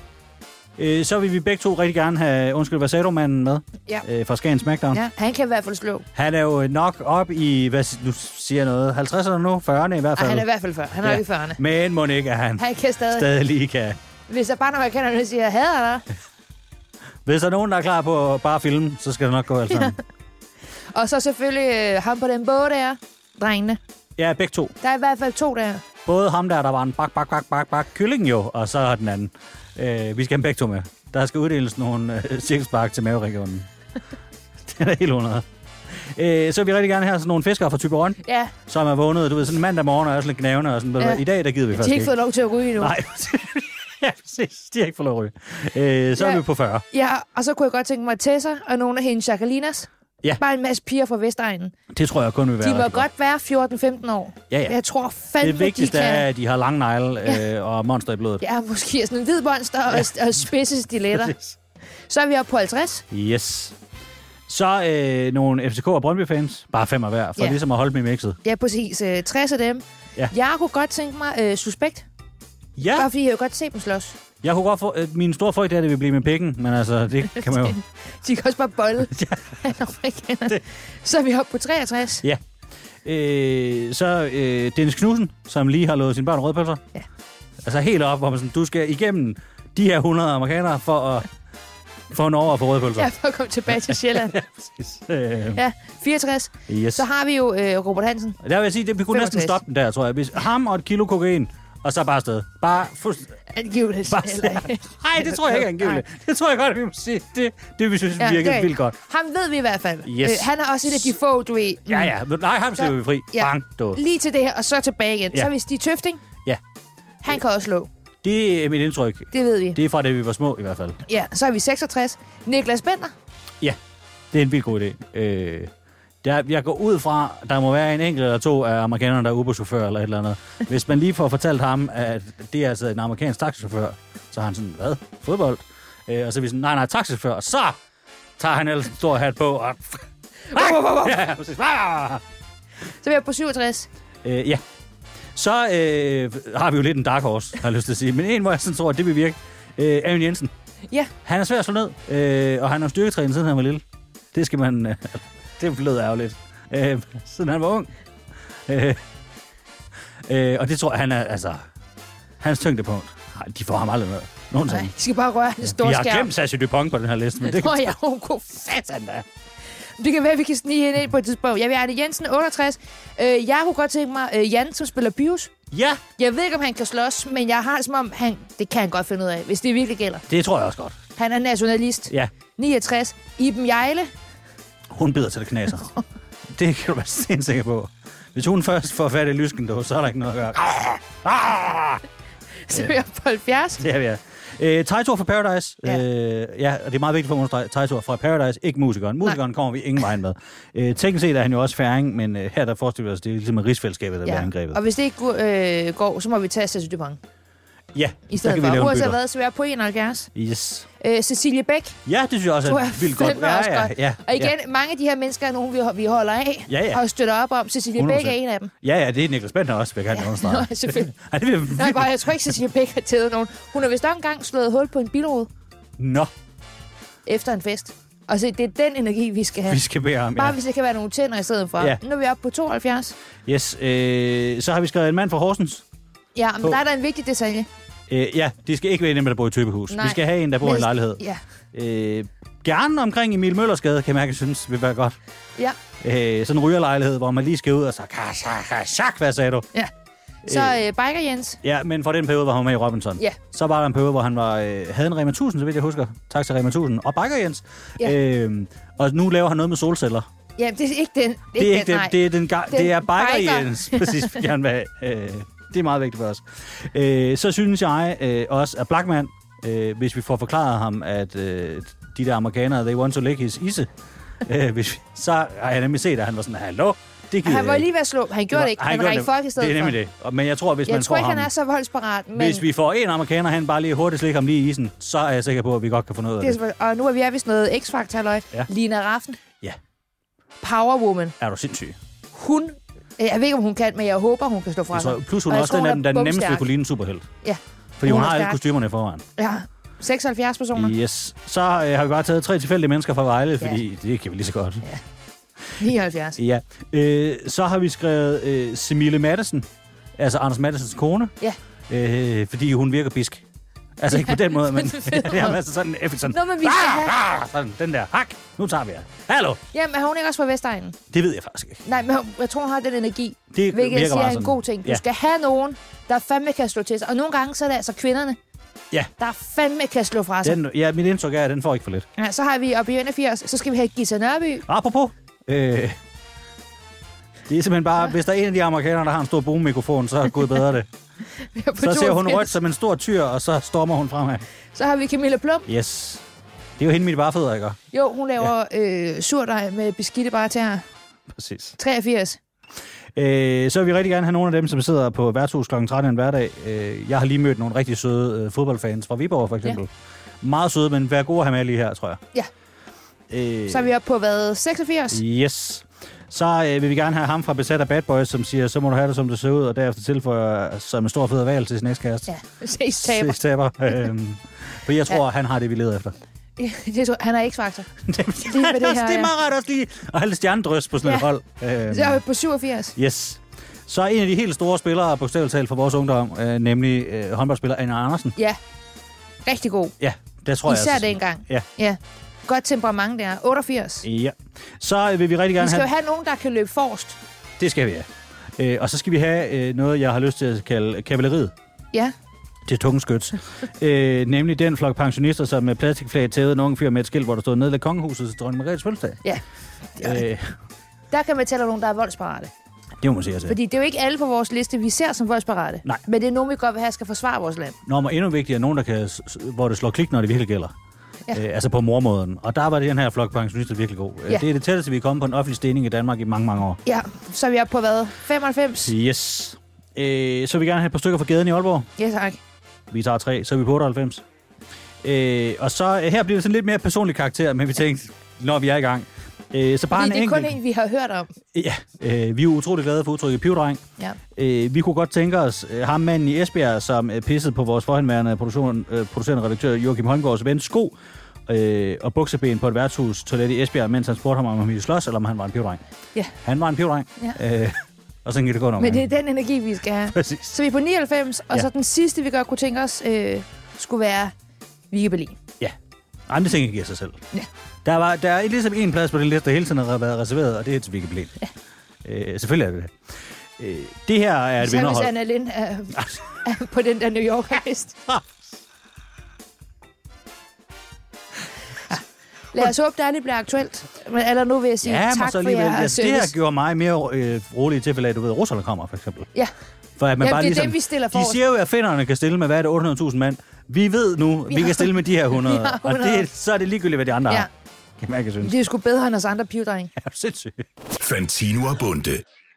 Øh, så vil vi begge to rigtig gerne have, undskyld, hvad sagde du, manden med? Ja. Øh, fra Skagen Smackdown. Ja, han kan i hvert fald slå. Han er jo nok op i, hvad nu siger jeg noget, halvtredserne nu? fyrrerne i hvert fald. Ej, han er i hvert fald fyrre. Han er ja. i fyrrerne. Men må ikke, at han, han kan stadig. stadig lige kan. Hvis der bare, når jeg kender, der siger, jeg hader dig. Hvis der er nogen, der er klar på at bare filme, så skal det nok gå alt sammen. Og så selvfølgelig øh, ham på den båd der, drengene. Ja, begge to. Der er i hvert fald to der. Både ham der, der var en bak, bak, bak, bak, bak, kylling jo, og så den anden. Øh, vi skal have begge to med. Der skal uddeles nogle øh, cirkelspark til maveregionen. Det er helt hundrede. Øh, så vil vi rigtig gerne have sådan nogle fiskere fra Thyborøn, ja. som er vågnet, du ved, sådan mandag morgen og er sådan lidt knævende, og sådan, ja. i dag, der gider vi faktisk ikke. De har ikke fået lov til at ryge endnu. Nej, ja, præcis. De har ikke fået lov at ryge. Øh, så ja. er vi på fyrre. Ja, og så kunne jeg godt tænke mig Tessa og nogle af hendes Jacquelinas. Ja. Bare en masse piger fra Vestegnen. Det tror jeg kun vil være. De må godt godt være fjorten femten år. Ja, ja. Jeg tror fandme, det vigtigste de kan... er, at de har lang negle ja. øh, og monster i blodet. Ja, måske sådan en hvid monster ja. og, og spidse stiletter. Så er vi oppe på halvtreds. Yes. Så øh, nogle F C K og Brøndby-fans. Bare fem af hver, for ja. ligesom at holde dem i mixet. Ja, præcis. Øh, tres af dem. Ja. Jeg kunne godt tænke mig øh, Suspekt. Ja. Bare fordi jeg jo godt se dem slås. Jeg kunne godt få... Øh, min store frygt er, at det vil blive med pikken, men altså, det kan man jo... De kan også bare bolle. det. Så er vi oppe på treogtres. Ja. Øh, så øh, Dennis Knudsen, som lige har lovet sine børn rødpølser. Ja. Altså helt op, hvor man sådan, du skal igennem de her hundrede amerikanere for at få en over for rødpølser. Ja, for at komme tilbage til Sjælland. Ja, præcis. Øh. Ja, fireogtres. Yes. Så har vi jo øh, Robert Hansen. Der vil jeg sige, det, vi kunne femogtres. Næsten stoppe den der, tror jeg. Hvis ham og et kilo kokain, og så bare afsted. Bare fuldstændig... Angiveligt. Nej, det tror jeg ikke angiveligt. Det tror jeg godt, at vi må sige. Det, det vi synes ja, virker vildt godt. Ham ved vi i hvert fald. Yes. Øh, han er også et af de få, du ved. Mm. Ja, ja. Nej, ham slipper vi fri. Ja. Bang, du. Lige til det her, og så tilbage igen. Ja. Så hvis de er Tøfting, ja. han kan også slå. Det er mit indtryk. Det ved vi. Det er fra det, vi var små i hvert fald. Ja, så er vi seksogtres. Niklas Bender. Ja, det er en vildt god idé. Øh, der, jeg går ud fra, der må være en enkelt eller to af amerikanerne, der er Uber-chauffør eller et eller andet. Hvis man lige får fortalt ham, at det er altså en amerikansk taxichauffør, så har han sådan, hvad? Fodbold? Øh, og så er vi sådan, nej, nej, taxichauffør. Og så tager han ellers en stor hat på og... ja, præcis. Så er vi på syvogtres. Øh, ja. Så øh, har vi jo lidt en dark horse, har jeg lyst til at sige. Men en, hvor jeg sådan tror, at det vil virke. Øh, Amin Jensen. Ja. Han er svær at slå ned, øh, og han har styrketrænet, siden han var lille. Det skal man... Øh, det lød ærgerligt. Øh, siden han var ung. Øh, øh, og det tror jeg, han er... Altså, hans tyngdepunkt. Nej, de får ham aldrig med. Nogensinde. Nej, de skal bare røre hans store skærm. Vi har glemt Sasha Dupont på den her liste. Men det, det tror jeg, hun kunne satan da. Det kan være, at vi kan snige hende ind på et tidspunkt. Jeg vil Arne Jensen, otteogtres. Øh, jeg kunne godt tænke mig øh, Jan, som spiller Bius. Ja. Jeg ved ikke, om han kan slås, men jeg har det som om, han, det kan han godt finde ud af, hvis det virkelig gælder. Det tror jeg også godt. Han er nationalist. Ja. niogtres. Iben Jejle. Hun bider til det knaser. Det kan du være sindssikker på. Hvis hun først får fat i lysken, dog, så er der ikke noget at gøre. Så er vi på halvfjerds. Det er vi, ja. Øh, Tejtur fra Paradise. Ja. Øh, ja, og det er meget vigtigt for at understrege. Tejtur fra Paradise, ikke musikeren. Musikeren Nej. kommer vi ingen vejen med. Øh, teknisk set er han jo også færing, men øh, her der forestiller vi os, det er ligesom et rigsfællesskabet, der ja. bliver angrebet. Og hvis det ikke øh, går, så må vi tage Sasha Dupont. Ja, i stedet for. Uanset hvad, så er jeg på enoghalvfjerds. Yes. Øh, Cecilie Bæk. Ja, det synes jeg også er vildt godt. Ja, ja, ja, ja, og igen, ja. mange af de her mennesker er nogen, vi, vi holder af, ja, ja. har støttet op om. Cecilie Bæk er en af dem. Ja, ja, det er Niklas Bender også, vil jeg gerne understrege. Nå, selvfølgelig. ja, det vil... Nej, bare, jeg tror ikke, Cecilie Bæk har taget nogen. Hun har vist nok engang slået hul på en bilrude. Nå. Efter en fest. Og så det er den energi, vi skal have. Vi skal bede om, Bare ja. hvis det kan være nogle tænder i stedet for. Ja. Nu er vi oppe på tooghalvfjerds. Yes, øh, så har vi skrevet en mand fra Horsens. Ja, men på. Der er der en vigtig detalje. Øh, ja, de skal ikke være dem, der bor i Tøbehus. Nej. Vi skal have en, der bor men, i en lejlighed. Ja. Øh, gerne omkring Emil Møllersgade, kan jeg mærke, synes vil være godt. Ja. Øh, sådan en rygerlejlighed, hvor man lige skal ud og så... Kashak, hvad sagde du? Ja. Så øh, Biker Jens. Ja, men for den periode, hvor han var med i Robinson. Ja. Så var der en periode, hvor han var, øh, havde en Rema tusind, så vidt jeg husker. Tak til Rema tusind. Og Biker Jens. Ja. Øh, og nu laver han noget med solceller. Ja, det er ikke den. Det er, det er ikke ikke den, den, det er, den, den, den det er Biker, biker. Jens. Præcis, gerne vil have. Øh, det er meget vigtigt for os. Øh, så synes jeg øh, også, at Blackman, øh, hvis vi får forklaret ham, at øh, de der amerikanere, they want to lick his isse, øh, hvis vi, så har jeg nemlig set, at han var sådan, hallo, det gider han var lige ved at slå. Han gjorde det ikke. Han, han rækker folk i stedet for. Det er nemlig det. Men jeg tror, hvis jeg man tror ikke, ham, han er så voldsparat. Men... Hvis vi får en amerikaner, han bare lige hurtigt slikker ham lige i isen, så er jeg sikker på, at vi godt kan få noget af det. det. Og nu er vi er vist noget X-Factor-løg. Ja. Lina Raffen. Ja. Power Woman. Er du sindssyg? Hun... Jeg ved ikke, om hun kan, men jeg håber, hun kan stå fra sig. Plus hun er også den af dem, der nemmest vil kunne ligne en superhelt. Ja. Fordi hun, hun har alle kostymerne i forvejen. Ja. seksoghalvfjerds personer. Yes. Så øh, har vi bare taget tre tilfældige mennesker fra Vejle, fordi ja. det kan vi lige så godt. Ja. nioghalvfjerds. Ja. Øh, så har vi skrevet øh, Semille Madsen, altså Anders Madsens kone. Ja. Øh, fordi hun virker bisk. Altså ikke på den måde, men det er altså sådan en sådan. Nå, men vi skal have... Sådan, den der. Hak! Nu tager vi jer. Hallo! Jamen, er hun ikke også fra Vestegnen? Det ved jeg faktisk ikke. Nej, men jeg tror, hun har den energi. Det hvilket jeg siger er en sådan. god ting. Du ja. skal have nogen, der fandme kan slå til sig. Og nogle gange, så er det altså kvinderne, ja. der fandme kan slå fra sig. Den, ja, mit indtryk er, at den får ikke for lidt. Ja, så har vi oppe i enogfirs, så skal vi have Gita Nørby. Apropos, øh, det er simpelthen bare, ja. hvis der er en af de amerikanere, der har en stor boom-mikrofon, så er det gået bedre det. Så ser hun rødt som en stor tyr, og så stormer hun fremad. Så har vi Camilla Plum. Yes. Det er jo hende, mit bare fødder, ikke? Jo, hun laver ja. øh, surdej med beskidte bare til her. Præcis. treogfirs. Øh, så vil vi rigtig gerne have nogle af dem, som sidder på værtshus klokken tretten en hverdag. Øh, jeg har lige mødt nogle rigtig søde øh, fodboldfans fra Viborg, for eksempel. Ja. Meget søde, men vær gode at have med lige her, tror jeg. Ja. Øh, så er vi oppe på, hvad, seksogfirs? Yes. Så øh, vil vi gerne have ham fra Besat af Bad Boys, som siger, så må du have det, som det ser ud, og derefter tilføjer som en stor fed valg til sin ekskæreste. Ja, ses taber. Ses taber. øhm, for jeg tror, ja. han har det, vi leder efter. Jeg tror, han er X-faktor. det, det, det, det, det er meget ret også lige at have stjernedrøs på sådan et ja. hold. Øhm, så er vi på syvogfirs. Yes. Så en af de helt store spillere, bogstaveligt talt for vores ungdom, øh, nemlig øh, håndboldspiller Anna Andersen. Ja, rigtig god. Ja, det tror Især jeg. Især dengang. Ja. ja. Godt temperament der. otteogfirs. Ja. Så vil vi rigtig gerne vi skal have... jo have nogen, der kan løbe forrest. Det skal vi, ja. Øh, og så skal vi have øh, noget, jeg har lyst til at kalde kavaleriet. Ja. Til tunge skyts. øh, nemlig den flok pensionister, som med plastikflag tævede en unge fyr med et skilt, hvor der stod nede ved kongehuset til dronning Margrethes fødselsdag. Ja. Øh, der kan man tælle nogen, der er voldsparate. Det må man sige, altså. Fordi det er jo ikke alle på vores liste, vi ser som voldsparate. Nej. Men det er nogen, vi godt vil have, skal forsvare vores land. Nå, men endnu vigtigere, nogen, der kan, hvor det slår klik, når det virkelig gælder. Ja. Øh, altså på mormåden. Og der var den her flok pensionister virkelig god. Ja. Det er det tætteste, vi er kommet på en offentlig stening i Danmark i mange, mange år. Ja, så er vi oppe på hvad? femoghalvfems? Yes. Øh, så vil vi gerne have et par stykker fra gaden i Aalborg. Ja, tak. Vi tager tre, så er vi på otteoghalvfems. Øh, og så her bliver det sådan lidt mere personlig karakter, men vi tænkte, når vi er i gang. Øh, så bare Fordi en det er enkelt... kun en, vi har hørt om. Ja, øh, vi er utrolig glade for udtrykket pivdreng. Ja. Øh, vi kunne godt tænke os øh, ham manden i Esbjerg, som øh, pissede på vores forhenværende produktion, øh, producerende redaktør Joachim Holmgaards vens sko øh, og bukseben på et værtshus toilet i Esbjerg, mens han spurgte ham, om han ville slås, eller om han var en pivdreng. Ja. Han var en pivdreng. Ja. Øh, og så kan det gå nok. Men det er den energi, vi skal have. Præcis. Så vi er på nioghalvfems, og ja. så den sidste, vi godt kunne tænke os, øh, skulle være Vicky Berlin. Ja. Andre ting giver sig selv. Ja. Der, var, der er ligesom en plads på den liste, der hele tiden har været reserveret, og det er til Vicky Berlin. Ja. Øh, selvfølgelig er det det. Øh, det her er et vinderhold. Så hvis Anna Lind er, er på den der New York-liste. Lad os håbe, at det bliver aktuelt. Men eller nu vil jeg sige ja, tak så for jeres altså, det her gjorde mig mere øh, rolig i tilfælde af, at du ved, at russerne kommer, for eksempel. Ja. For at man Jamen, bare det er ligesom, dem, vi stiller for. De siger jo, at finderne kan stille med, hvad er det, otte hundrede tusind mand. Vi ved nu, vi, vi kan stille med de her hundrede. Og det, så er det ligegyldigt, hvad de andre ja. har. Kan man ikke synes. Det er sgu bedre end os andre pivdrenge. Ja, sindssygt. Fantino og Bunde.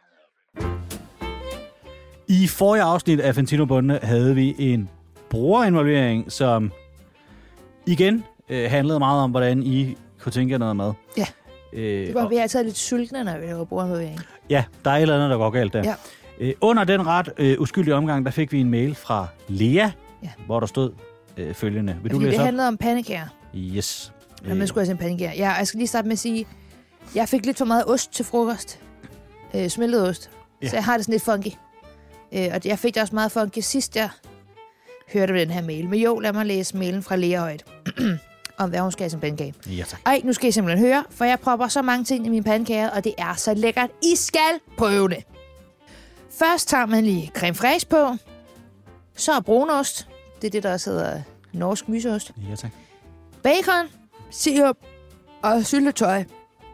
I forrige afsnit af Fantino Bunde havde vi en brugerinvolvering, som igen øh, handlede meget om, hvordan I kunne tænke jer noget mad. Ja. Øh, det var, og, vi er altid lidt sultne, når vi laver brugerinvolvering. Ja, der er et eller andet, der går galt der. Ja. Øh, under den ret øh, uskyldige omgang, der fik vi en mail fra Lea, ja. hvor der stod øh, følgende. Vil du læse det op? handlede om pandekager. Yes. Ja, man skulle have sin pandekager. Ja, jeg skal lige starte med at sige, jeg fik lidt for meget ost til frokost. Øh, smeltet ost. Ja. Så jeg har det sådan lidt funky. Øh, og jeg fik det også meget funky sidst, jeg hørte den her mail. Men jo, lad mig læse mailen fra Lea højt. om hvad hun skal have som pandekage. Ja, tak. Ej, nu skal I simpelthen høre, for jeg propper så mange ting i mine pandekager, og det er så lækkert. I skal prøve det. Først tager man lige creme fraiche på. Så er brunost. Det er det, der også hedder norsk myseost. Ja, tak. Bacon, sirup og syltetøj.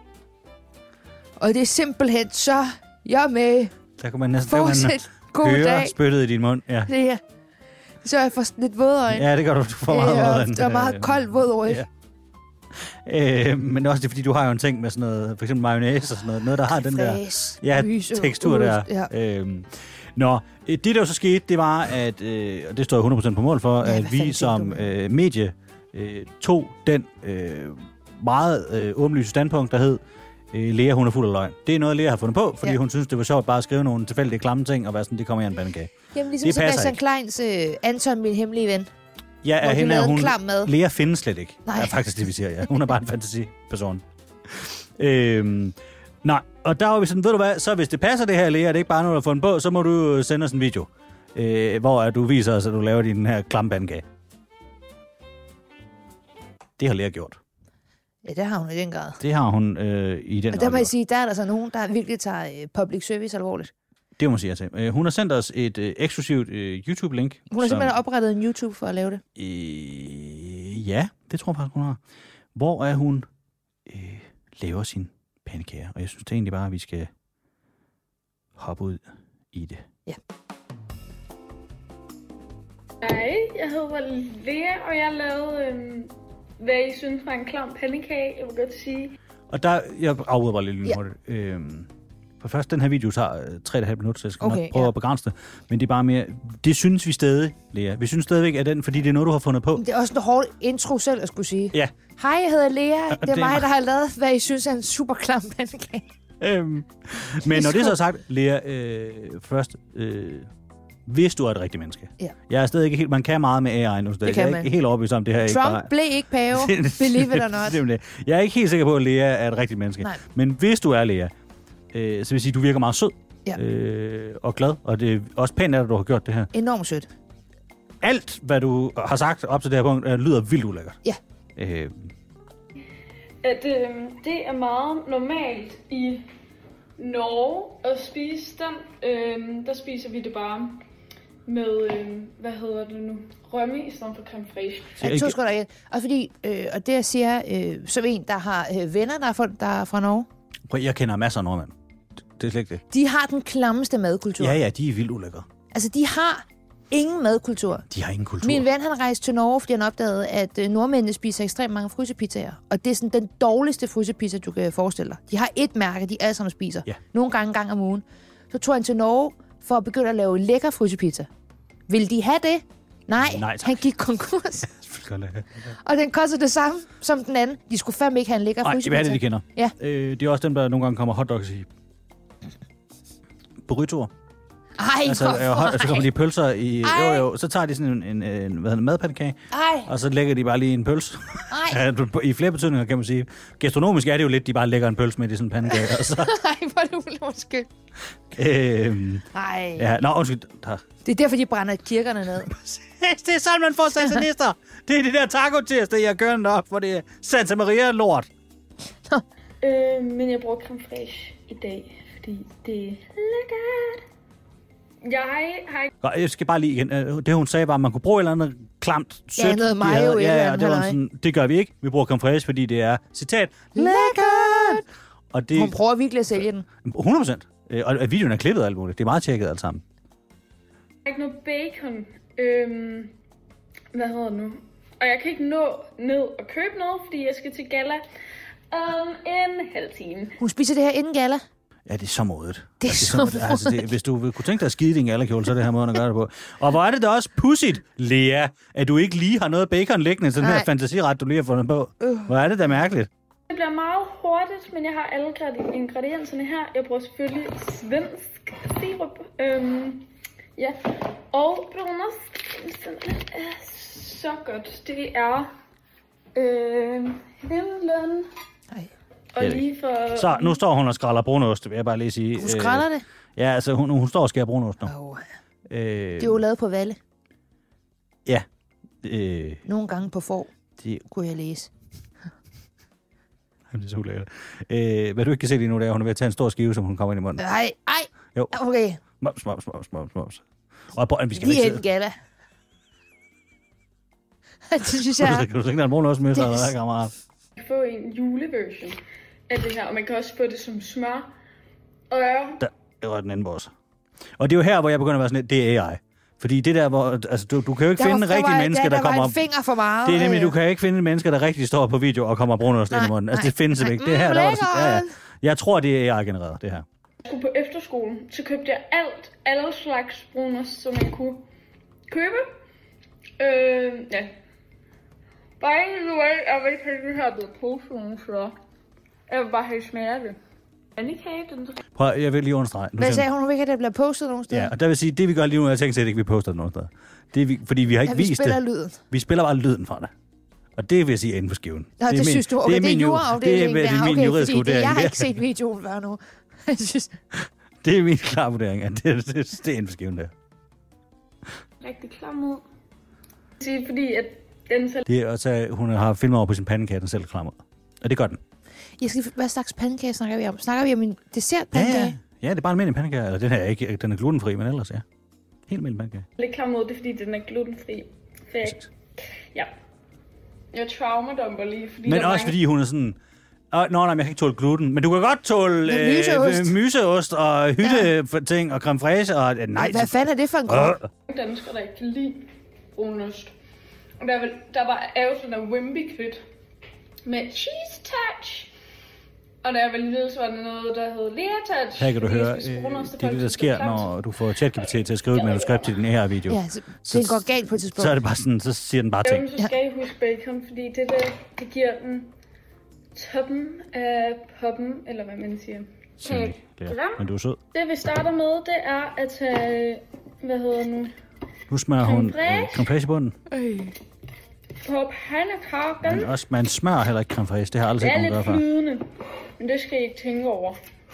Og det er simpelthen så yummy. Der kunne man næsten Fortsæt. God høre dag. spyttet i din mund. Ja. Det er. Så er jeg får lidt vådøjne. Ja, det gør du. Du får meget vådøjne. Det er meget koldt vådøjne. Ja. Øh, men også det, fordi du har jo en ting med sådan noget, for eksempel mayonnaise og sådan noget, noget der har den der ja, tekstur der. Ja. Øhm, nå, det der jo så skete, det var, at, øh, og det står jeg hundrede procent på mål for, ja, at vi som øh, medie øh, tog den øh, meget øh, åbenlyse standpunkt, der hed, øh, Lea, hun er fuld af løgn. Det er noget, Lea har fundet på, fordi ja. hun synes, det var sjovt bare at skrive nogle tilfældige klamme ting, og være sådan, det kommer jeg en pandekage. Jamen ligesom Sebastian Kleins øh, Anton, min hemmelige ven. Ja, er hende er hun... Mad. Lea findes slet ikke. Nej. Det er faktisk det, vi siger, ja. Hun er bare en fantasiperson. øhm, nej, og der var vi sådan, ved du hvad, så hvis det passer det her, Lea, det er ikke bare noget, du har fundet på, så må du sende os en video, øh, hvor du viser os, at du laver din her klamme pandekage. Det har Lea gjort. Ja, det har hun i den grad. Det har hun øh, i den grad. Og der må jeg sige, der er der så nogen, der virkelig tager øh, public service alvorligt. Det må man sige til. Øh, hun har sendt os et øh, eksklusivt øh, YouTube-link. Hun har som, simpelthen oprettet en YouTube for at lave det. Øh, ja, det tror jeg faktisk, hun har. Hvor er hun øh, laver sin pandekager. Og jeg synes det egentlig bare, at vi skal hoppe ud i det. Ja. Hej, jeg hedder Lea, og jeg lavede, øhm, hvad I synes var en klam pandekage, jeg vil godt sige. Og der, jeg afbryder bare lidt lynhurtigt. Ja. Øhm, for først, den her video tager tre komma fem minutter, så jeg skal okay, nok prøve ja. at begrænse det. Men det er bare mere, det synes vi stadig, Lea. Vi synes stadigvæk, at den, fordi det er noget, du har fundet på. Det er også en hård intro selv, at skulle sige. Ja. Hej, jeg hedder Lea. Det er, det er mig, der har lavet, hvad I synes er en super klam pandekage. øhm, men når det så er sagt, Lea, øh, først, øh, hvis du er et rigtigt menneske. Ja. Jeg er stadig ikke helt, man kan meget med A I nu, så det jeg er ikke helt overbevist om det her. Trump ikke bare... blev ikke pave, believe it or not. Jeg er ikke helt sikker på, at Lea er et rigtigt menneske. Nej. Men hvis du er Lea, øh, så vil jeg sige, at du virker meget sød ja. øh, og glad, og det er også pænt, at du har gjort det her. Enormt sødt. Alt, hvad du har sagt op til det her punkt, lyder vildt ulækkert. Ja. Øh, At øh, det er meget normalt i Norge at spise den. Øh, der spiser vi det bare med, øh, hvad hedder det nu, rømme i stedet for creme fraiche. Ja, to sekunder igen. Og fordi, øh, og det jeg siger, øh, som en, der har øh, venner, der er, folk, der er fra Norge. Prøv, jeg kender masser af nordmænd. Det er slet ikke det. De har den klammeste madkultur. Ja, ja, de er vildt ulækre. Altså, de har ingen madkultur. De har ingen kultur. Min ven, han rejste til Norge, fordi han opdagede, at øh, nordmændene spiser ekstremt mange frysepizzaer. Og det er sådan den dårligste frysepizza, du kan forestille dig. De har et mærke, de alle sammen spiser. Ja. Nogle gange en gang om ugen. Så tog han til Norge for at begynde at lave lækker frysepizza. Vil de have det? Nej, Nej han gik konkurs. Og den kostede det samme som den anden. De skulle fandme ikke have en lækker frysepizza. Nej, det er det, de kender. Ja. Øh, det er også dem, der nogle gange kommer hotdogs i burritoer. Ej, altså, øh, så kommer de pølser i... Ej. Jo, jo, så tager de sådan en, en, en hvad hedder det, madpandekage, og så lægger de bare lige en pølse. I flere betydninger, kan man sige. Gastronomisk er det jo lidt, de bare lægger en pølse med i sådan en pandekage. Og så... Ej, hvor er du undskyld. Øhm, Ej. Ja, nå, undskyld. Tak. Det er derfor, de brænder kirkerne ned. Det er sådan, man får satanister. Det er det der taco-tirsdag, jeg gør den op, hvor det er Santa Maria-lort. øh, men jeg bruger creme fraiche i dag, fordi det er lækkert. Jeg har ikke... Jeg skal bare lige igen. Det, hun sagde, var, at man kunne bruge et eller andet klamt, sødt. Ja, noget mayo ja, ja, det, var sådan, det gør vi ikke. Vi bruger creme fraiche, fordi det er, citat, lækkert! Og det, hun prøver virkelig at sælge den. hundrede procent. Og videoen er klippet alt muligt. Det er meget tjekket alt sammen. ikke noget bacon. Øhm, hvad hedder det nu? Og jeg kan ikke nå ned og købe noget, fordi jeg skal til gala om en halv time. Hun spiser det her inden gala? Ja, det er så modigt. Det er altså, så modigt. Altså, det, hvis du kunne tænke dig at skide din galakjole, så er det her måden at gøre det på. Og hvor er det da også pudsigt, Lea, at du ikke lige har noget bacon liggende til den her fantasiret, du lige har fundet på. Uh. Hvor er det da mærkeligt. Det bliver meget hurtigt, men jeg har alle ingredienserne her. Jeg bruger selvfølgelig svensk sirup. Øhm, ja. Og brunost. er så godt. Det er øh, himlen. Nej. Og lige for... Så nu står hun og skræller brunost, vil jeg bare lige sige. Hun skræller det? Ja, altså hun, hun står og skærer brunost nu. Oh. Øh, det er jo lavet på Valle. Ja. Øh, Nogle gange på får, de... kunne jeg læse. Det er så ulækkert. Øh, hvad du ikke kan se lige nu, det er, hun er ved at tage en stor skive, som hun kommer ind i munden. Nej, ej. Jo. Okay. Moms, moms, moms, moms, moms. Og på, vi skal lige ikke gala. Det synes jeg... Kan du tænke dig, at morgen også med sig, eller hvad, kammerat? Få en juleversion af det her, og man kan også få det som smør. Og ja... Der, det var den anden boss. Og det er jo her, hvor jeg begynder at være sådan lidt, det er A I. Fordi det der, hvor, altså, du, du kan jo ikke der finde var, rigtige var, mennesker, der, der, der kommer op. Der var en finger for meget. Det er nemlig, du kan ikke finde mennesker, der rigtig står på video og kommer og bruger noget i munden. Altså, det findes ikke. Det her, der var sådan, ja, ja. Jeg tror, det er A I-genereret, det her. Jeg skulle på efterskolen, så købte jeg alt, alle slags brunost, som man kunne købe. Øh, ja. Bare ikke nu af, jeg vil ikke have det her blevet postet, så jeg vil bare have smag af det. Prøv, jeg vil lige understrege. Hvad sagde hun? Hun vil ikke, at det bliver postet nogen steder? Ja, og der vil sige, det vi gør lige nu, jeg tænker slet ikke, vi poster det nogen steder. Det er vi, fordi vi har ikke ja, vi vist det. Vi spiller lyden. Vi spiller bare lyden fra det. Og det vil jeg sige inden for skiven. Nå, det, det min, synes du. Okay, det er min, juraafdeling. Det er, det er min okay, juridiske vurdering. Jeg har ikke set videoen før nu. Det er min klare vurdering. Det, det, det, det er inden for skiven der. Rigtig klam ud. Fordi at den selv... Det er også, hun har filmet over på sin pandekage, den selv klam ud. Og det gør den. Jeg skal, hvad slags pandekage snakker vi om? Snakker vi om en dessertpandekage? Ja, ja. Ja, det er bare en almindelig pandekage. Eller den her er ikke, den er glutenfri, men ellers ja. Helt almindelig pandekage. Lidt klam ud, det er fordi, den er glutenfri. Fakt. Ja. Jeg traumedumper lige, fordi men også mange... fordi hun er sådan... Nå, nej, jeg kan ikke tåle gluten. Men du kan godt tåle øh, myseost. myseost og hytteting ja. og creme fraiche og... Øh, nej. Hvad fanden er det for en krop? Øh. Danskere, der ikke kan lide brunost. Og der, der var er jo sådan en Wimpy Krit med cheese touch. Og da jeg var lille, så var der noget, der hed Lea Touch. Her kan du høre, øh, det er det, der sker, når du får ChatGPT til at skrive et manuskript til den her video. Ja, så, så det går galt på et tidspunkt. Så er det bare sådan, så siger den bare ting. Jamen, så skal I huske bacon, fordi det der, det giver den toppen af poppen, eller hvad man siger. Okay. Men du er sød. Det vi starter med, det er at tage, hvad hedder nu? Nu smører hun creme fraiche i bunden. Øh. På pandekagen. Men også, man smører heller ikke creme fraiche. Det har jeg aldrig set nogen gøre før. Det er lidt flydende, men det skal I ikke tænke over.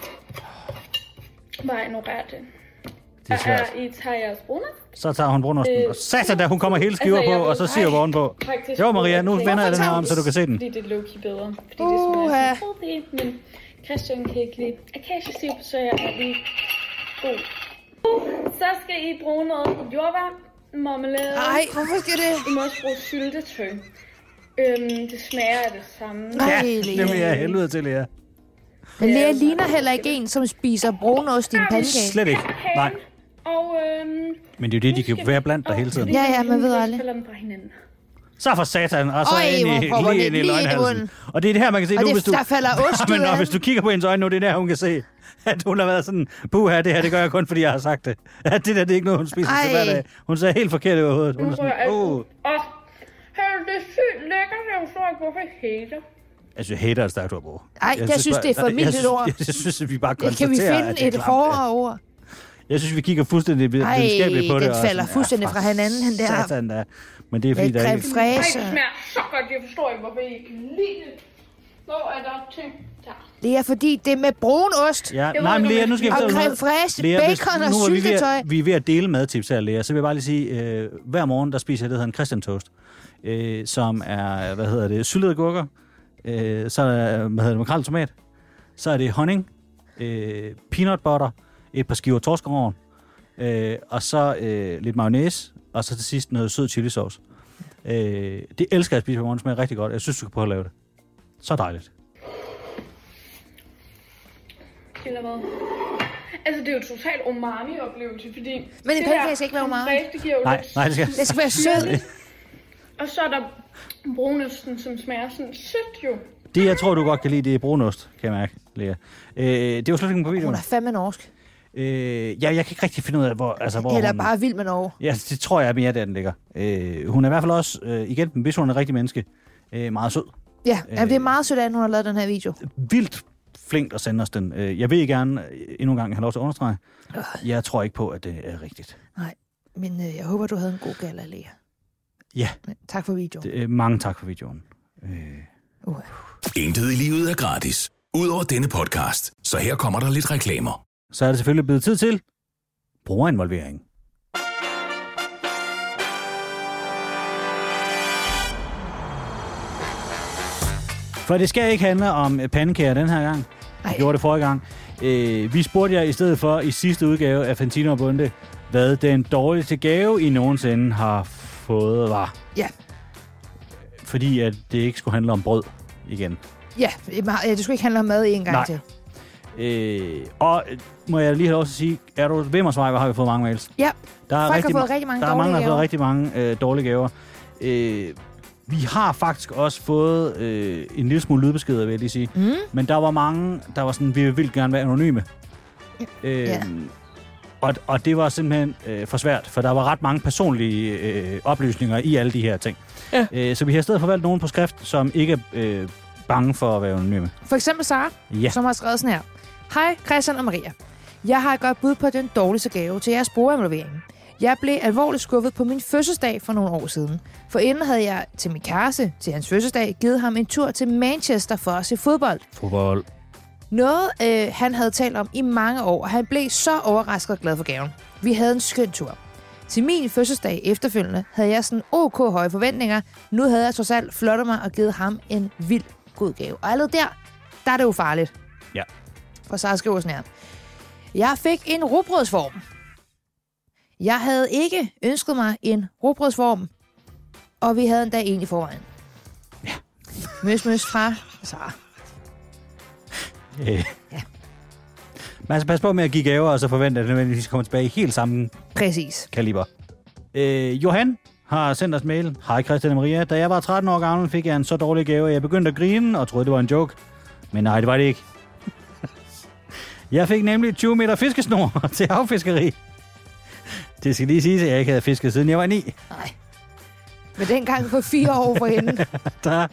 Bare ignorer det. Det er svært. I tager jeres brunost. Så tager hun brunosten. Øh, og satan, da hun kommer hele skiver altså, på, og så siger hun på. Jo, Maria, nu vender jeg den her om, så du kan se den. Fordi det er low-key bedre. Fordi uh, det smager sådan men Christian kan ikke lide akaciesirup, så jeg er lige god. Så skal I bruge noget jordbær, marmelade. Nej, hvorfor skal det? I må også bruge syltetøj. Øhm, det smager af det samme. Ja, det vil jeg helvede til, Lea. Men Lea ligner heller ikke en, som spiser brunost i en pandekage. Slet ikke, nej. Og, øhm, men det er jo det, de kan være blandt dig hele tiden. Ja, ja, man ved aldrig. Så for satan, og så Øj, ind i, lige ind i løgnhalsen. Og det er det her, man kan se og nu, det, hvis du... der falder ost men når, hvis du kigger på hendes øjne nu, det er der, hun kan se, at hun har været sådan, puha, det her, det gør jeg kun, fordi jeg har sagt det. At det der, det er ikke noget, hun spiser til hver dag. Hun ser helt forkert ud af hovedet. Hun er sådan, åh. Åh, det er sygt lækkert, jeg forstår ikke, hvorfor jeg hater. Altså, jeg hater et stærkt ord på. Nej, jeg, jeg synes, det er for mildt ord. Jeg synes, at vi bare konstaterer, at det er klamt. Kan vi finde et hårdere ord? Jeg synes, vi kigger fuldstændig videnskabeligt på det. Ej, den falder fuldstændig fra hinanden, han der. Satan da. Men det er fordi, der er ikke... Ej, det smager så godt, jeg forstår ikke, hvorfor I ikke kan lide det. Hvor er der ting der? Det er fordi, det er med brun ost. Ja, nej, men Lea, nu skal jeg fortælle noget. Og creme fraiche, bacon og syltetøj. Vi er ved at dele madtips her, Lea. Så vil jeg bare lige sige, øh, hver morgen, der spiser jeg det, der hedder en Christian toast. Øh, som er, hvad hedder det, syltede gurker. Øh, så er hvad hedder det, makrel og tomat. Så er det honning, øh, peanut butter, et par skiver torskerovn, øh, og så øh, lidt mayonnaise, og så til sidst noget sød chilisauce. Øh, det elsker jeg at spise på morgen, det smager rigtig godt. Jeg synes, du kan prøve at lave det. Så dejligt. Eller hvad? Altså, det er jo totalt umami-oplevelse, fordi... Men en pandekage skal ikke være umami. Nej, nej, det skal... Det skal være sødt. Og så er der brunosten, som smager sådan sødt jo. Det, jeg tror, du godt kan lide, det er brunost, kan jeg mærke, Lea. Øh, det var slutningen på videoen. Hun er fandme norsk. Øh, ja, jeg kan ikke rigtig finde ud af, hvor... Altså, hvor Eller hun... bare vild med Norge. Ja, det tror jeg er mere, der den ligger. Øh, hun er i hvert fald også, øh, igen, hvis hun er en rigtig menneske, øh, meget sød. Ja, øh, det er meget sødt, at hun har lavet den her video. Vildt flink at sende os den. Øh, jeg vil gerne endnu en gang have lov til at understrege. Øh. Jeg tror ikke på, at det er rigtigt. Nej, men øh, jeg håber, du havde en god gala, Lea. Ja. Tak for videoen. Det, øh, mange tak for videoen. Øh. Uh. Intet i livet er gratis. Udover denne podcast. Så her kommer der lidt reklamer. Så er det selvfølgelig blevet tid til brugerinvolvering. For det skal ikke handle om pandekager den her gang. Vi gjorde det forrige gang. Øh, vi spurgte jer i stedet for i sidste udgave af Fantino og Bunde, hvad den dårligste gave, I nogensinde har fået, var. Ja. Fordi at det ikke skulle handle om brød igen. Ja, det skulle ikke handle om mad en gang Nej. til. Øh, og må jeg lige have lov til at sige, er du ved mig, hvor har vi fået mange mails? Ja, der er folk rigtig, har fået rigtig mange der er mange, der har gaver. fået rigtig mange øh, dårlige gaver. Øh, vi har faktisk også fået øh, en lille smule lydbeskeder, vil jeg lige sige. Mm. Men der var mange, der var sådan, vi vil gerne være anonyme. Øh, ja. og, og det var simpelthen øh, for svært, for der var ret mange personlige øh, oplysninger i alle de her ting. Ja. Øh, så vi har i stedet for valgt nogen på skrift, som ikke er øh, bange for at være anonyme. For eksempel Sara, ja. som har skrevet sådan her. Hej Christian og Maria. Jeg har et godt bud på den dårligste gave til jeres brugerinvolvering. Jeg blev alvorligt skuffet på min fødselsdag for nogle år siden. For inden havde jeg til min kæreste til hans fødselsdag givet ham en tur til Manchester for at se fodbold. Fodbold. Noget, øh, han havde talt om i mange år, og han blev så overrasket og glad for gaven. Vi havde en skøn tur. Til min fødselsdag efterfølgende havde jeg sådan ok høje forventninger. Nu havde jeg trods alt flottet mig og givet ham en vild god gave. Og allerede der, der er det jo farligt. Ja. For Sara skriver sådan her. Jeg fik en rugbrødsform. Jeg havde ikke ønsket mig en rugbrødsform, og vi havde endda en i forvejen. Ja. Møs, møs fra Sara. Øh. Ja. Man skal passe på med at give gaver, og så forvente, at de kommer tilbage i helt samme Præcis. kaliber. Øh, Johan har sendt os mail. Hej Christian og Maria. Da jeg var tretten år gammel, fik jeg en så dårlig gave, at jeg begyndte at grine og troede, det var en joke. Men nej, det var det ikke. Jeg fik nemlig tyve meter fiskesnor til havfiskeri. Det skal lige sige, at jeg ikke havde fisket, siden jeg var ni. Nej. Men dengang på fire år for hende. Der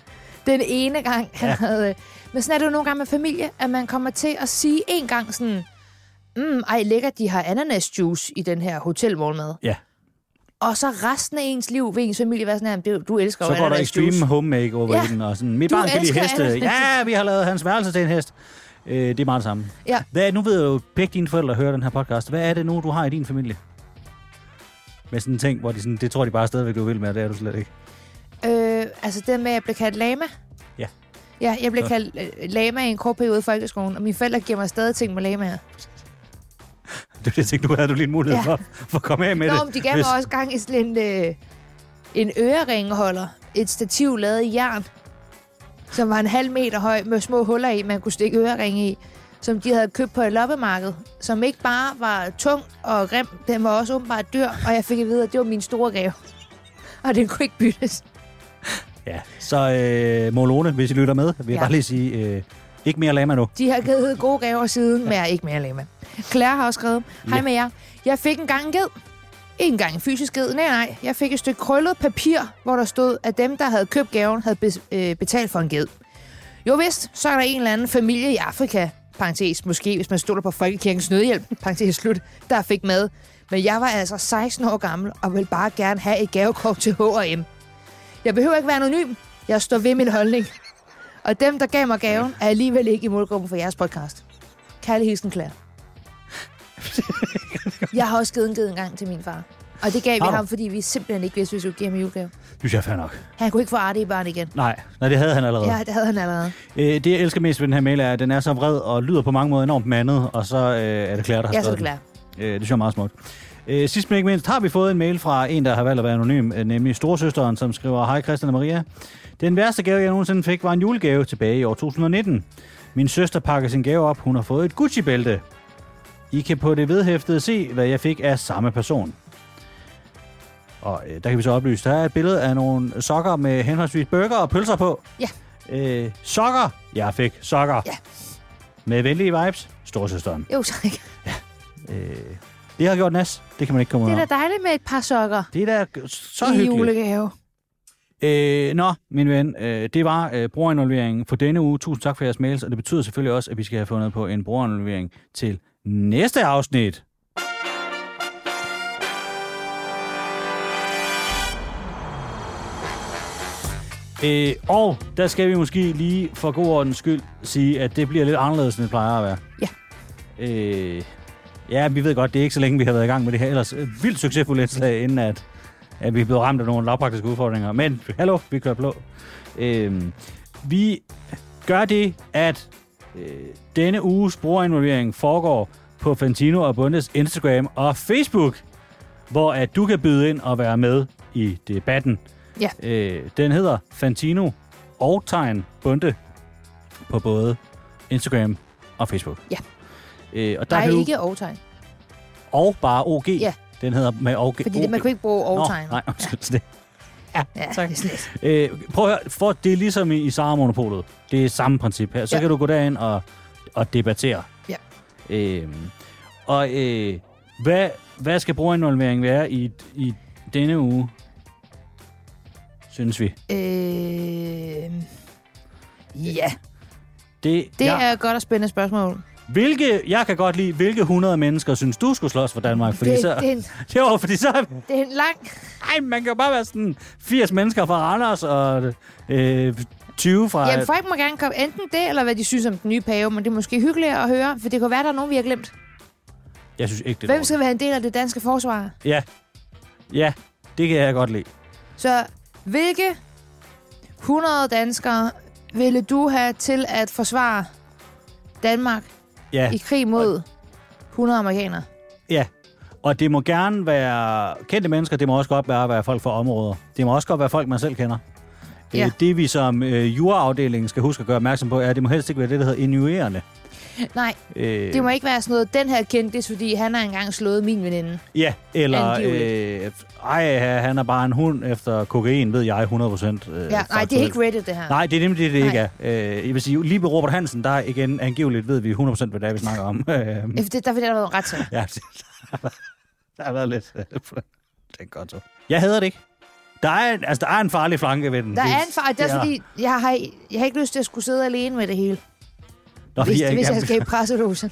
Den ene gang, han Ja. havde... Men sådan er det jo nogle gange med familie, at man kommer til at sige en gang sådan, mm, ej, lækkert, de har ananasjuice i den her hotelmorgenmad. Ja. Og så resten af ens liv vil ens familie være sådan her, du elsker så jo går der ananasjuice. extreme home makeover Ja. i den, og sådan, mit Du barn kan lide elsker heste. ananas. Ja, vi har lavet hans værelse til en hest. Øh, det er meget det samme. Ja. Hvad, nu ved jeg jo, begge dine forældre hører den her podcast. Hvad er det nu, du har i din familie? Med sådan en ting, hvor de sådan, det tror de bare stadigvæk, du vil med, og det er du slet ikke. Øh, altså det med, at jeg blev kaldt lama. Ja. Ja, jeg blev Så. kaldt øh, lama i en kort periode i folkeskolen, og mine forældre giver mig stadig ting med lamaer. Det er det, jeg tænkte, nu havde du lige en mulighed Ja. for, for at komme af med Nå, det. men de gav mig også gang i sådan en, øh, en øreringeholder. Et stativ lavet i jern, som var en halv meter høj med små huller i, man kunne stikke øreringe i, som de havde købt på et loppemarked, som ikke bare var tung og grim, den var også åbenbart dyr, og jeg fik at vide, at det var min store gave. Og den kunne ikke byttes. Ja, så øh, Molone, hvis I lytter med, vil jeg Ja. bare lige sige, øh, ikke mere lama nu. De har givet gode gaver siden, men jeg er ikke mere lama. Claire har også skrevet, hej Ja. med jer. Jeg fik en gang en ged. Ikke engang en fysisk ged. Nej, nej. Jeg fik et stykke krøllet papir, hvor der stod, at dem, der havde købt gaven, havde be- øh, betalt for en ged. Jo vist, så er der en eller anden familie i Afrika, parentes måske, hvis man stoler på Folkekirkens Nødhjælp, parentes slut, der fik mad. Men jeg var altså seksten år gammel, og ville bare gerne have et gavekort til H og M. Jeg behøver ikke være anonym. Jeg står ved min holdning. Og dem, der gav mig gaven, er alligevel ikke i målgruppen for jeres podcast. Kærlig hilsen, Claire. Jeg har også givet en ged en gang til min far. Og det gav vi Har du? ham, fordi vi simpelthen ikke vidste, hvis vi skulle give ham en julegave. Synes jeg er fair nok. Han kunne ikke få Arte i barn igen. Nej, nej, det havde han allerede. Ja, det havde han allerede. Øh, det, jeg elsker mest ved den her mail, er, at den er så vred og lyder på mange måder enormt mandet, og så øh, er det Claire, der har Jeg er så skrevet den. klar. Øh, det synes jeg er meget smukt. Øh, sidst men ikke mindst har vi fået en mail fra en, der har valgt at være anonym, øh, nemlig storsøsteren, som skriver, hej Christian og Maria. Den værste gave, jeg nogensinde fik, var en julegave tilbage i år to tusind nitten. Min søster pakker sin gave op. Hun har fået et Gucci-bælte. I kan på det vedhæftede se, hvad jeg fik af samme person. Og øh, der kan vi så oplyse, der er et billede af nogle sokker med henholdsvis burger og pølser på. Ja. Øh, sokker. Jeg fik sokker. Ja. Med venlige vibes. Storsøsteren. Jo, så ikke. Øh, det har gjort nas. Det kan man ikke komme ud Det af. er da dejligt med et par sokker Det er da så i hyggeligt. julegave. Øh, nå, min ven, øh, det var øh, brugerinvolveringen for denne uge. Tusind tak for jeres mails, og det betyder selvfølgelig også, at vi skal have fundet på en brugerinvolvering til næste afsnit. Øh, og der skal vi måske lige for god ordens skyld sige, at det bliver lidt anderledes, end det plejer at være. Ja. Øh, ja, vi ved godt, det er ikke så længe, vi har været i gang med det her ellers øh, vildt succesfulde indslag, inden at, at vi er blevet ramt af nogle lavpraktiske udfordringer. Men hallo, vi kører blå. Øh, vi gør det, at øh, denne uges brugerinvolvering foregår på Fantino og Bundes Instagram og Facebook, hvor at du kan byde ind og være med i debatten. Ja. Øh, den hedder Fantino og tegn Bunde på både Instagram og Facebook. Ja. Øh, og der Nej, kan du, ikke overtegn. og bare O G. Ja. Den hedder med O G. Fordi det, man kunne ikke bruge overtegn. Nå, nej, undskyld. Ja. Det. Ja, Ja, tak. det er sådan lidt. Øh, prøv at høre, for det er ligesom i, i Sara Monopolet. Det er samme princip her. Så Ja. kan du gå derind og, og debattere. Ja. Øh, og øh, hvad, hvad skal brugerinvolvering være i, i denne uge, synes vi? Øh... Ja, Det, det ja. er et godt og spændende spørgsmål. Hvilke, jeg kan godt lide, hvilke hundrede mennesker synes du skulle slås for Danmark? Fordi Det, så, det, er en, jo, fordi så... det er en lang... Ej, man kan jo bare være sådan firs mennesker fra Randers og øh, tyve fra... Jamen, folk må gerne komme enten det, eller hvad de synes om den nye pave, men det er måske hyggeligt at høre, for det kan være, der er nogen, vi har glemt. Jeg synes ikke, det er Hvem skal være en del af det danske forsvar? Ja. Ja, det kan jeg godt lide. Så hvilke hundrede danskere ville du have til at forsvare Danmark Ja, i krig mod hundrede amerikanere? ja. Og det må gerne være kendte mennesker, det må også godt være, være folk fra områder. Det må også godt være folk, man selv kender. Ja. Øh, Det vi som øh, juraafdelingen skal huske at gøre opmærksom på, er, at det må helst ikke være det, der hedder injurierende. Nej, Øh, det må ikke være sådan noget, den her kendte, fordi han har engang slået min veninde. Ja, eller Angiveligt. øh, ej, han er bare en hund efter kokain, ved jeg hundrede procent. Øh, Ja, nej, det er faktuelt. ikke Reddit, det her. Nej, det er nemlig det, det ikke Nej. er. Øh, jeg vil sige, lige på Robert Hansen, der igen angiveligt ved vi hundrede procent, hvad det er, vi snakker om. Øh, Efter det, der vil der have været ret til. ja, det, der har været lidt... det er godt så. Jeg hader det ikke. Der er, en, altså, der er en farlig flanke ved den. Der er en farlig. Det er, det er fordi, jeg har, jeg har ikke lyst til at skulle sidde alene med det hele. Nå, hvis jeg, hvis jeg, jeg skal i presselogen.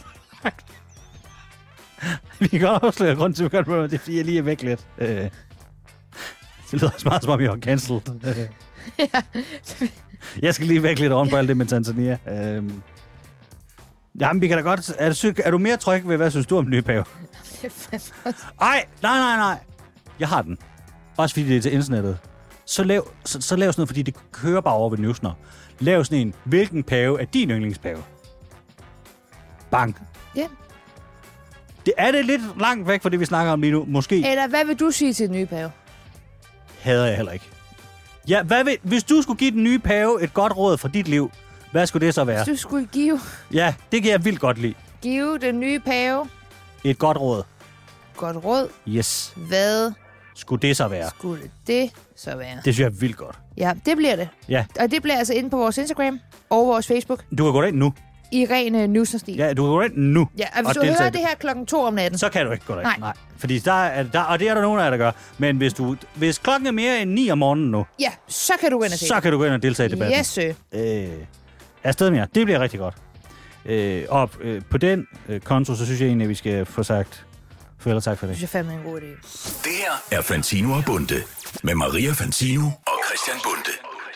Vi kan godt afsløre grund til, at vi godt må, det er fordi, jeg lige er væk lidt. Øh, det lyder også meget, som om jeg har cancelled. Ja. Jeg skal lige væk lidt oven på alt det med Tanzania. Øh, jamen, vi kan da godt... Er du, er du mere tryg ved, hvad synes du om den nye pave? Ej, nej, nej, nej. Jeg har den. Også fordi det er til internettet. Så lav, så, så lav sådan noget, fordi det kører bare over ved Newsner. Lav sådan en, hvilken pave er din yndlingspave? Bang. Ja. Det er det lidt langt væk fra det, vi snakker om lige nu. Måske. Eller hvad vil du sige til den nye pave? Hader jeg heller ikke. Ja, hvad vil, hvis du skulle give den nye pave et godt råd for dit liv, hvad skulle det så være? Hvis du skulle give... Ja, det kan jeg vildt godt lide. Give den nye pave... Et godt råd. Godt råd. Yes. Hvad skulle det så være? Skulle det så være? Det synes jeg er vildt godt. Ja, det bliver det. Ja. Og det bliver altså inde på vores Instagram og vores Facebook. Du kan gå derind nu. I ren uh, Newsner-stil. Ja, du kan gå derind nu. Ja, og hvis og du hører det her klokken to om natten... Så kan du ikke gå derind. Nej. Nej. Fordi der er, der, og det er der nogen af jer, der gør. Men hvis, du, hvis klokken er mere end ni om morgenen nu... Ja, så kan du gå ind og se. Så kan du gå ind og deltage i debatten. Yes, sir. Øh, afsted mere. Det bliver rigtig godt. Øh, og øh, på den øh, konto, så synes jeg egentlig, at vi skal få sagt... Farvel, tak for det. Det synes jeg fandme er en god idé. Det her er Fantino og Bunde med Maria Fantino og Christian Bunde.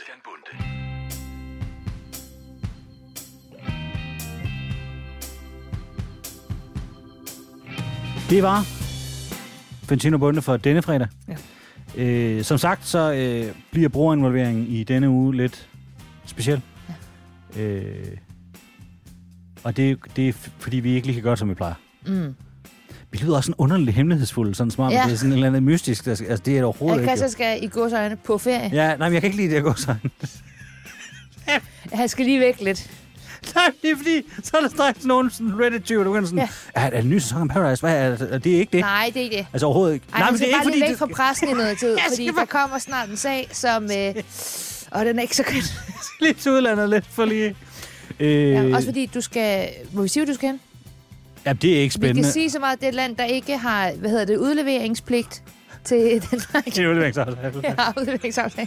Det var Fantino og Bunde for denne fredag. Ja. Øh, som sagt, så øh, bliver brugerinvolveringen i denne uge lidt speciel. Ja. Øh, og det, det er fordi, vi ikke lige kan gøre, som vi plejer. Mm. Vi lyder også sådan underligt hemmelighedsfuldt, sådan smart, ja. Det er sådan et eller andet mystisk. Altså, det er det overhovedet ikke. Christian skal i gåseøjne på ferie. Ja, nej, men jeg kan ikke lide det at gå sådan. Han skal lige væk lidt. Nej, det er fordi, så er der straks nogen sådan Reddit-tyver, du kan sådan, ja. er, er det en ny sæson af Paradise? Hvad er det? Det er ikke det. Nej, det er ikke det. Altså overhovedet ikke. Ej, nej, men det er ikke bare fordi... lige væk fra pressen i noget tid, fordi bare... der kommer snart en sag, som... Øh, og den er ikke så godt. Jeg skal lige til udlandet lidt for lige... Øh... Ja, også fordi du skal... Må vi sige, hvor du skal hen? Ja, det er ikke spændende. Vi kan sige så meget, at det er et land, der ikke har, hvad hedder det, udleveringspligt til Danmark. Det er udleveringsaftale. Ja, udleveringsaftale.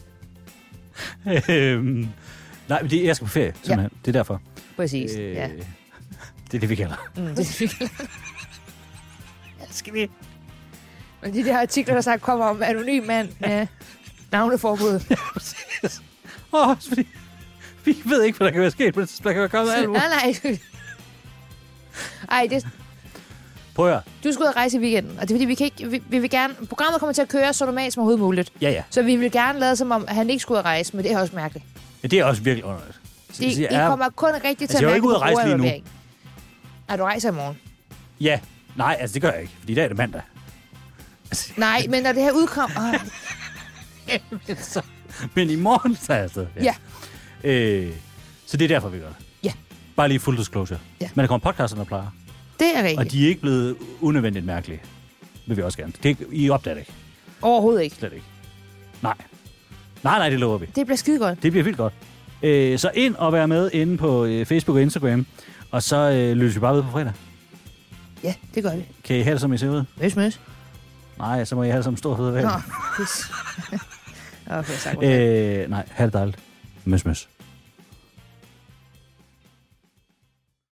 øhm, nej, men det, jeg skal på ferie, simpelthen. Ja. Det er derfor. Præcis, øh, ja. Det er det, vi kalder. Mm, det er det, vi kalder. Ja, skal vi... Men de der artikler, der sagt kommer om anonym mand med navneforbud. Ja, præcis. Åh, oh, fordi vi ved ikke, hvad der kan være sket, men der kan være kommet alt muligt. Nej, nej. Ej, det... Prøv at Du skal ud og rejse i weekenden, og det er fordi, vi kan ikke... Vi, vi vil gerne... Programmet kommer til at køre så normalt som overhovedet muligt. Ja, ja. Så vi vil gerne lade som om, at han ikke skulle ud og rejse, men det er også mærkeligt. Ja, det er også virkelig underligt. Det, det kommer kun rigtigt til altså, at jeg er mærke ikke ude at rejse lige nu. Nej, du rejser i morgen. Ja. Nej, altså det gør jeg ikke, fordi i dag er det mandag. Altså, nej, men når det her udkommer... ja, men, så, men i morgen så er jeg afsted. Ja. ja. Øh, så det er derfor, vi gør det. Ja. Bare lige full disclosure. Ja. Men der kommer podcaster, der plejer. Det er rigtigt. Og de er ikke blevet unødvendigt mærkelige. Vil vi også gerne. Det er, I opdager det ikke. Overhovedet ikke. Slet ikke. Nej. Nej, nej, det lover vi. Det bliver skide godt. Det bliver vildt godt. Øh, så ind og være med inde på øh, Facebook og Instagram. Og så øh, lyttes vi bare ud på fredag. Ja, det gør vi. Kan I have det, som I ser ud? Møs, møs. Nej, så må I have det som stor fed. Nå, pis. Okay, sagt. Øh, nej, have det dejligt. Møs, møs.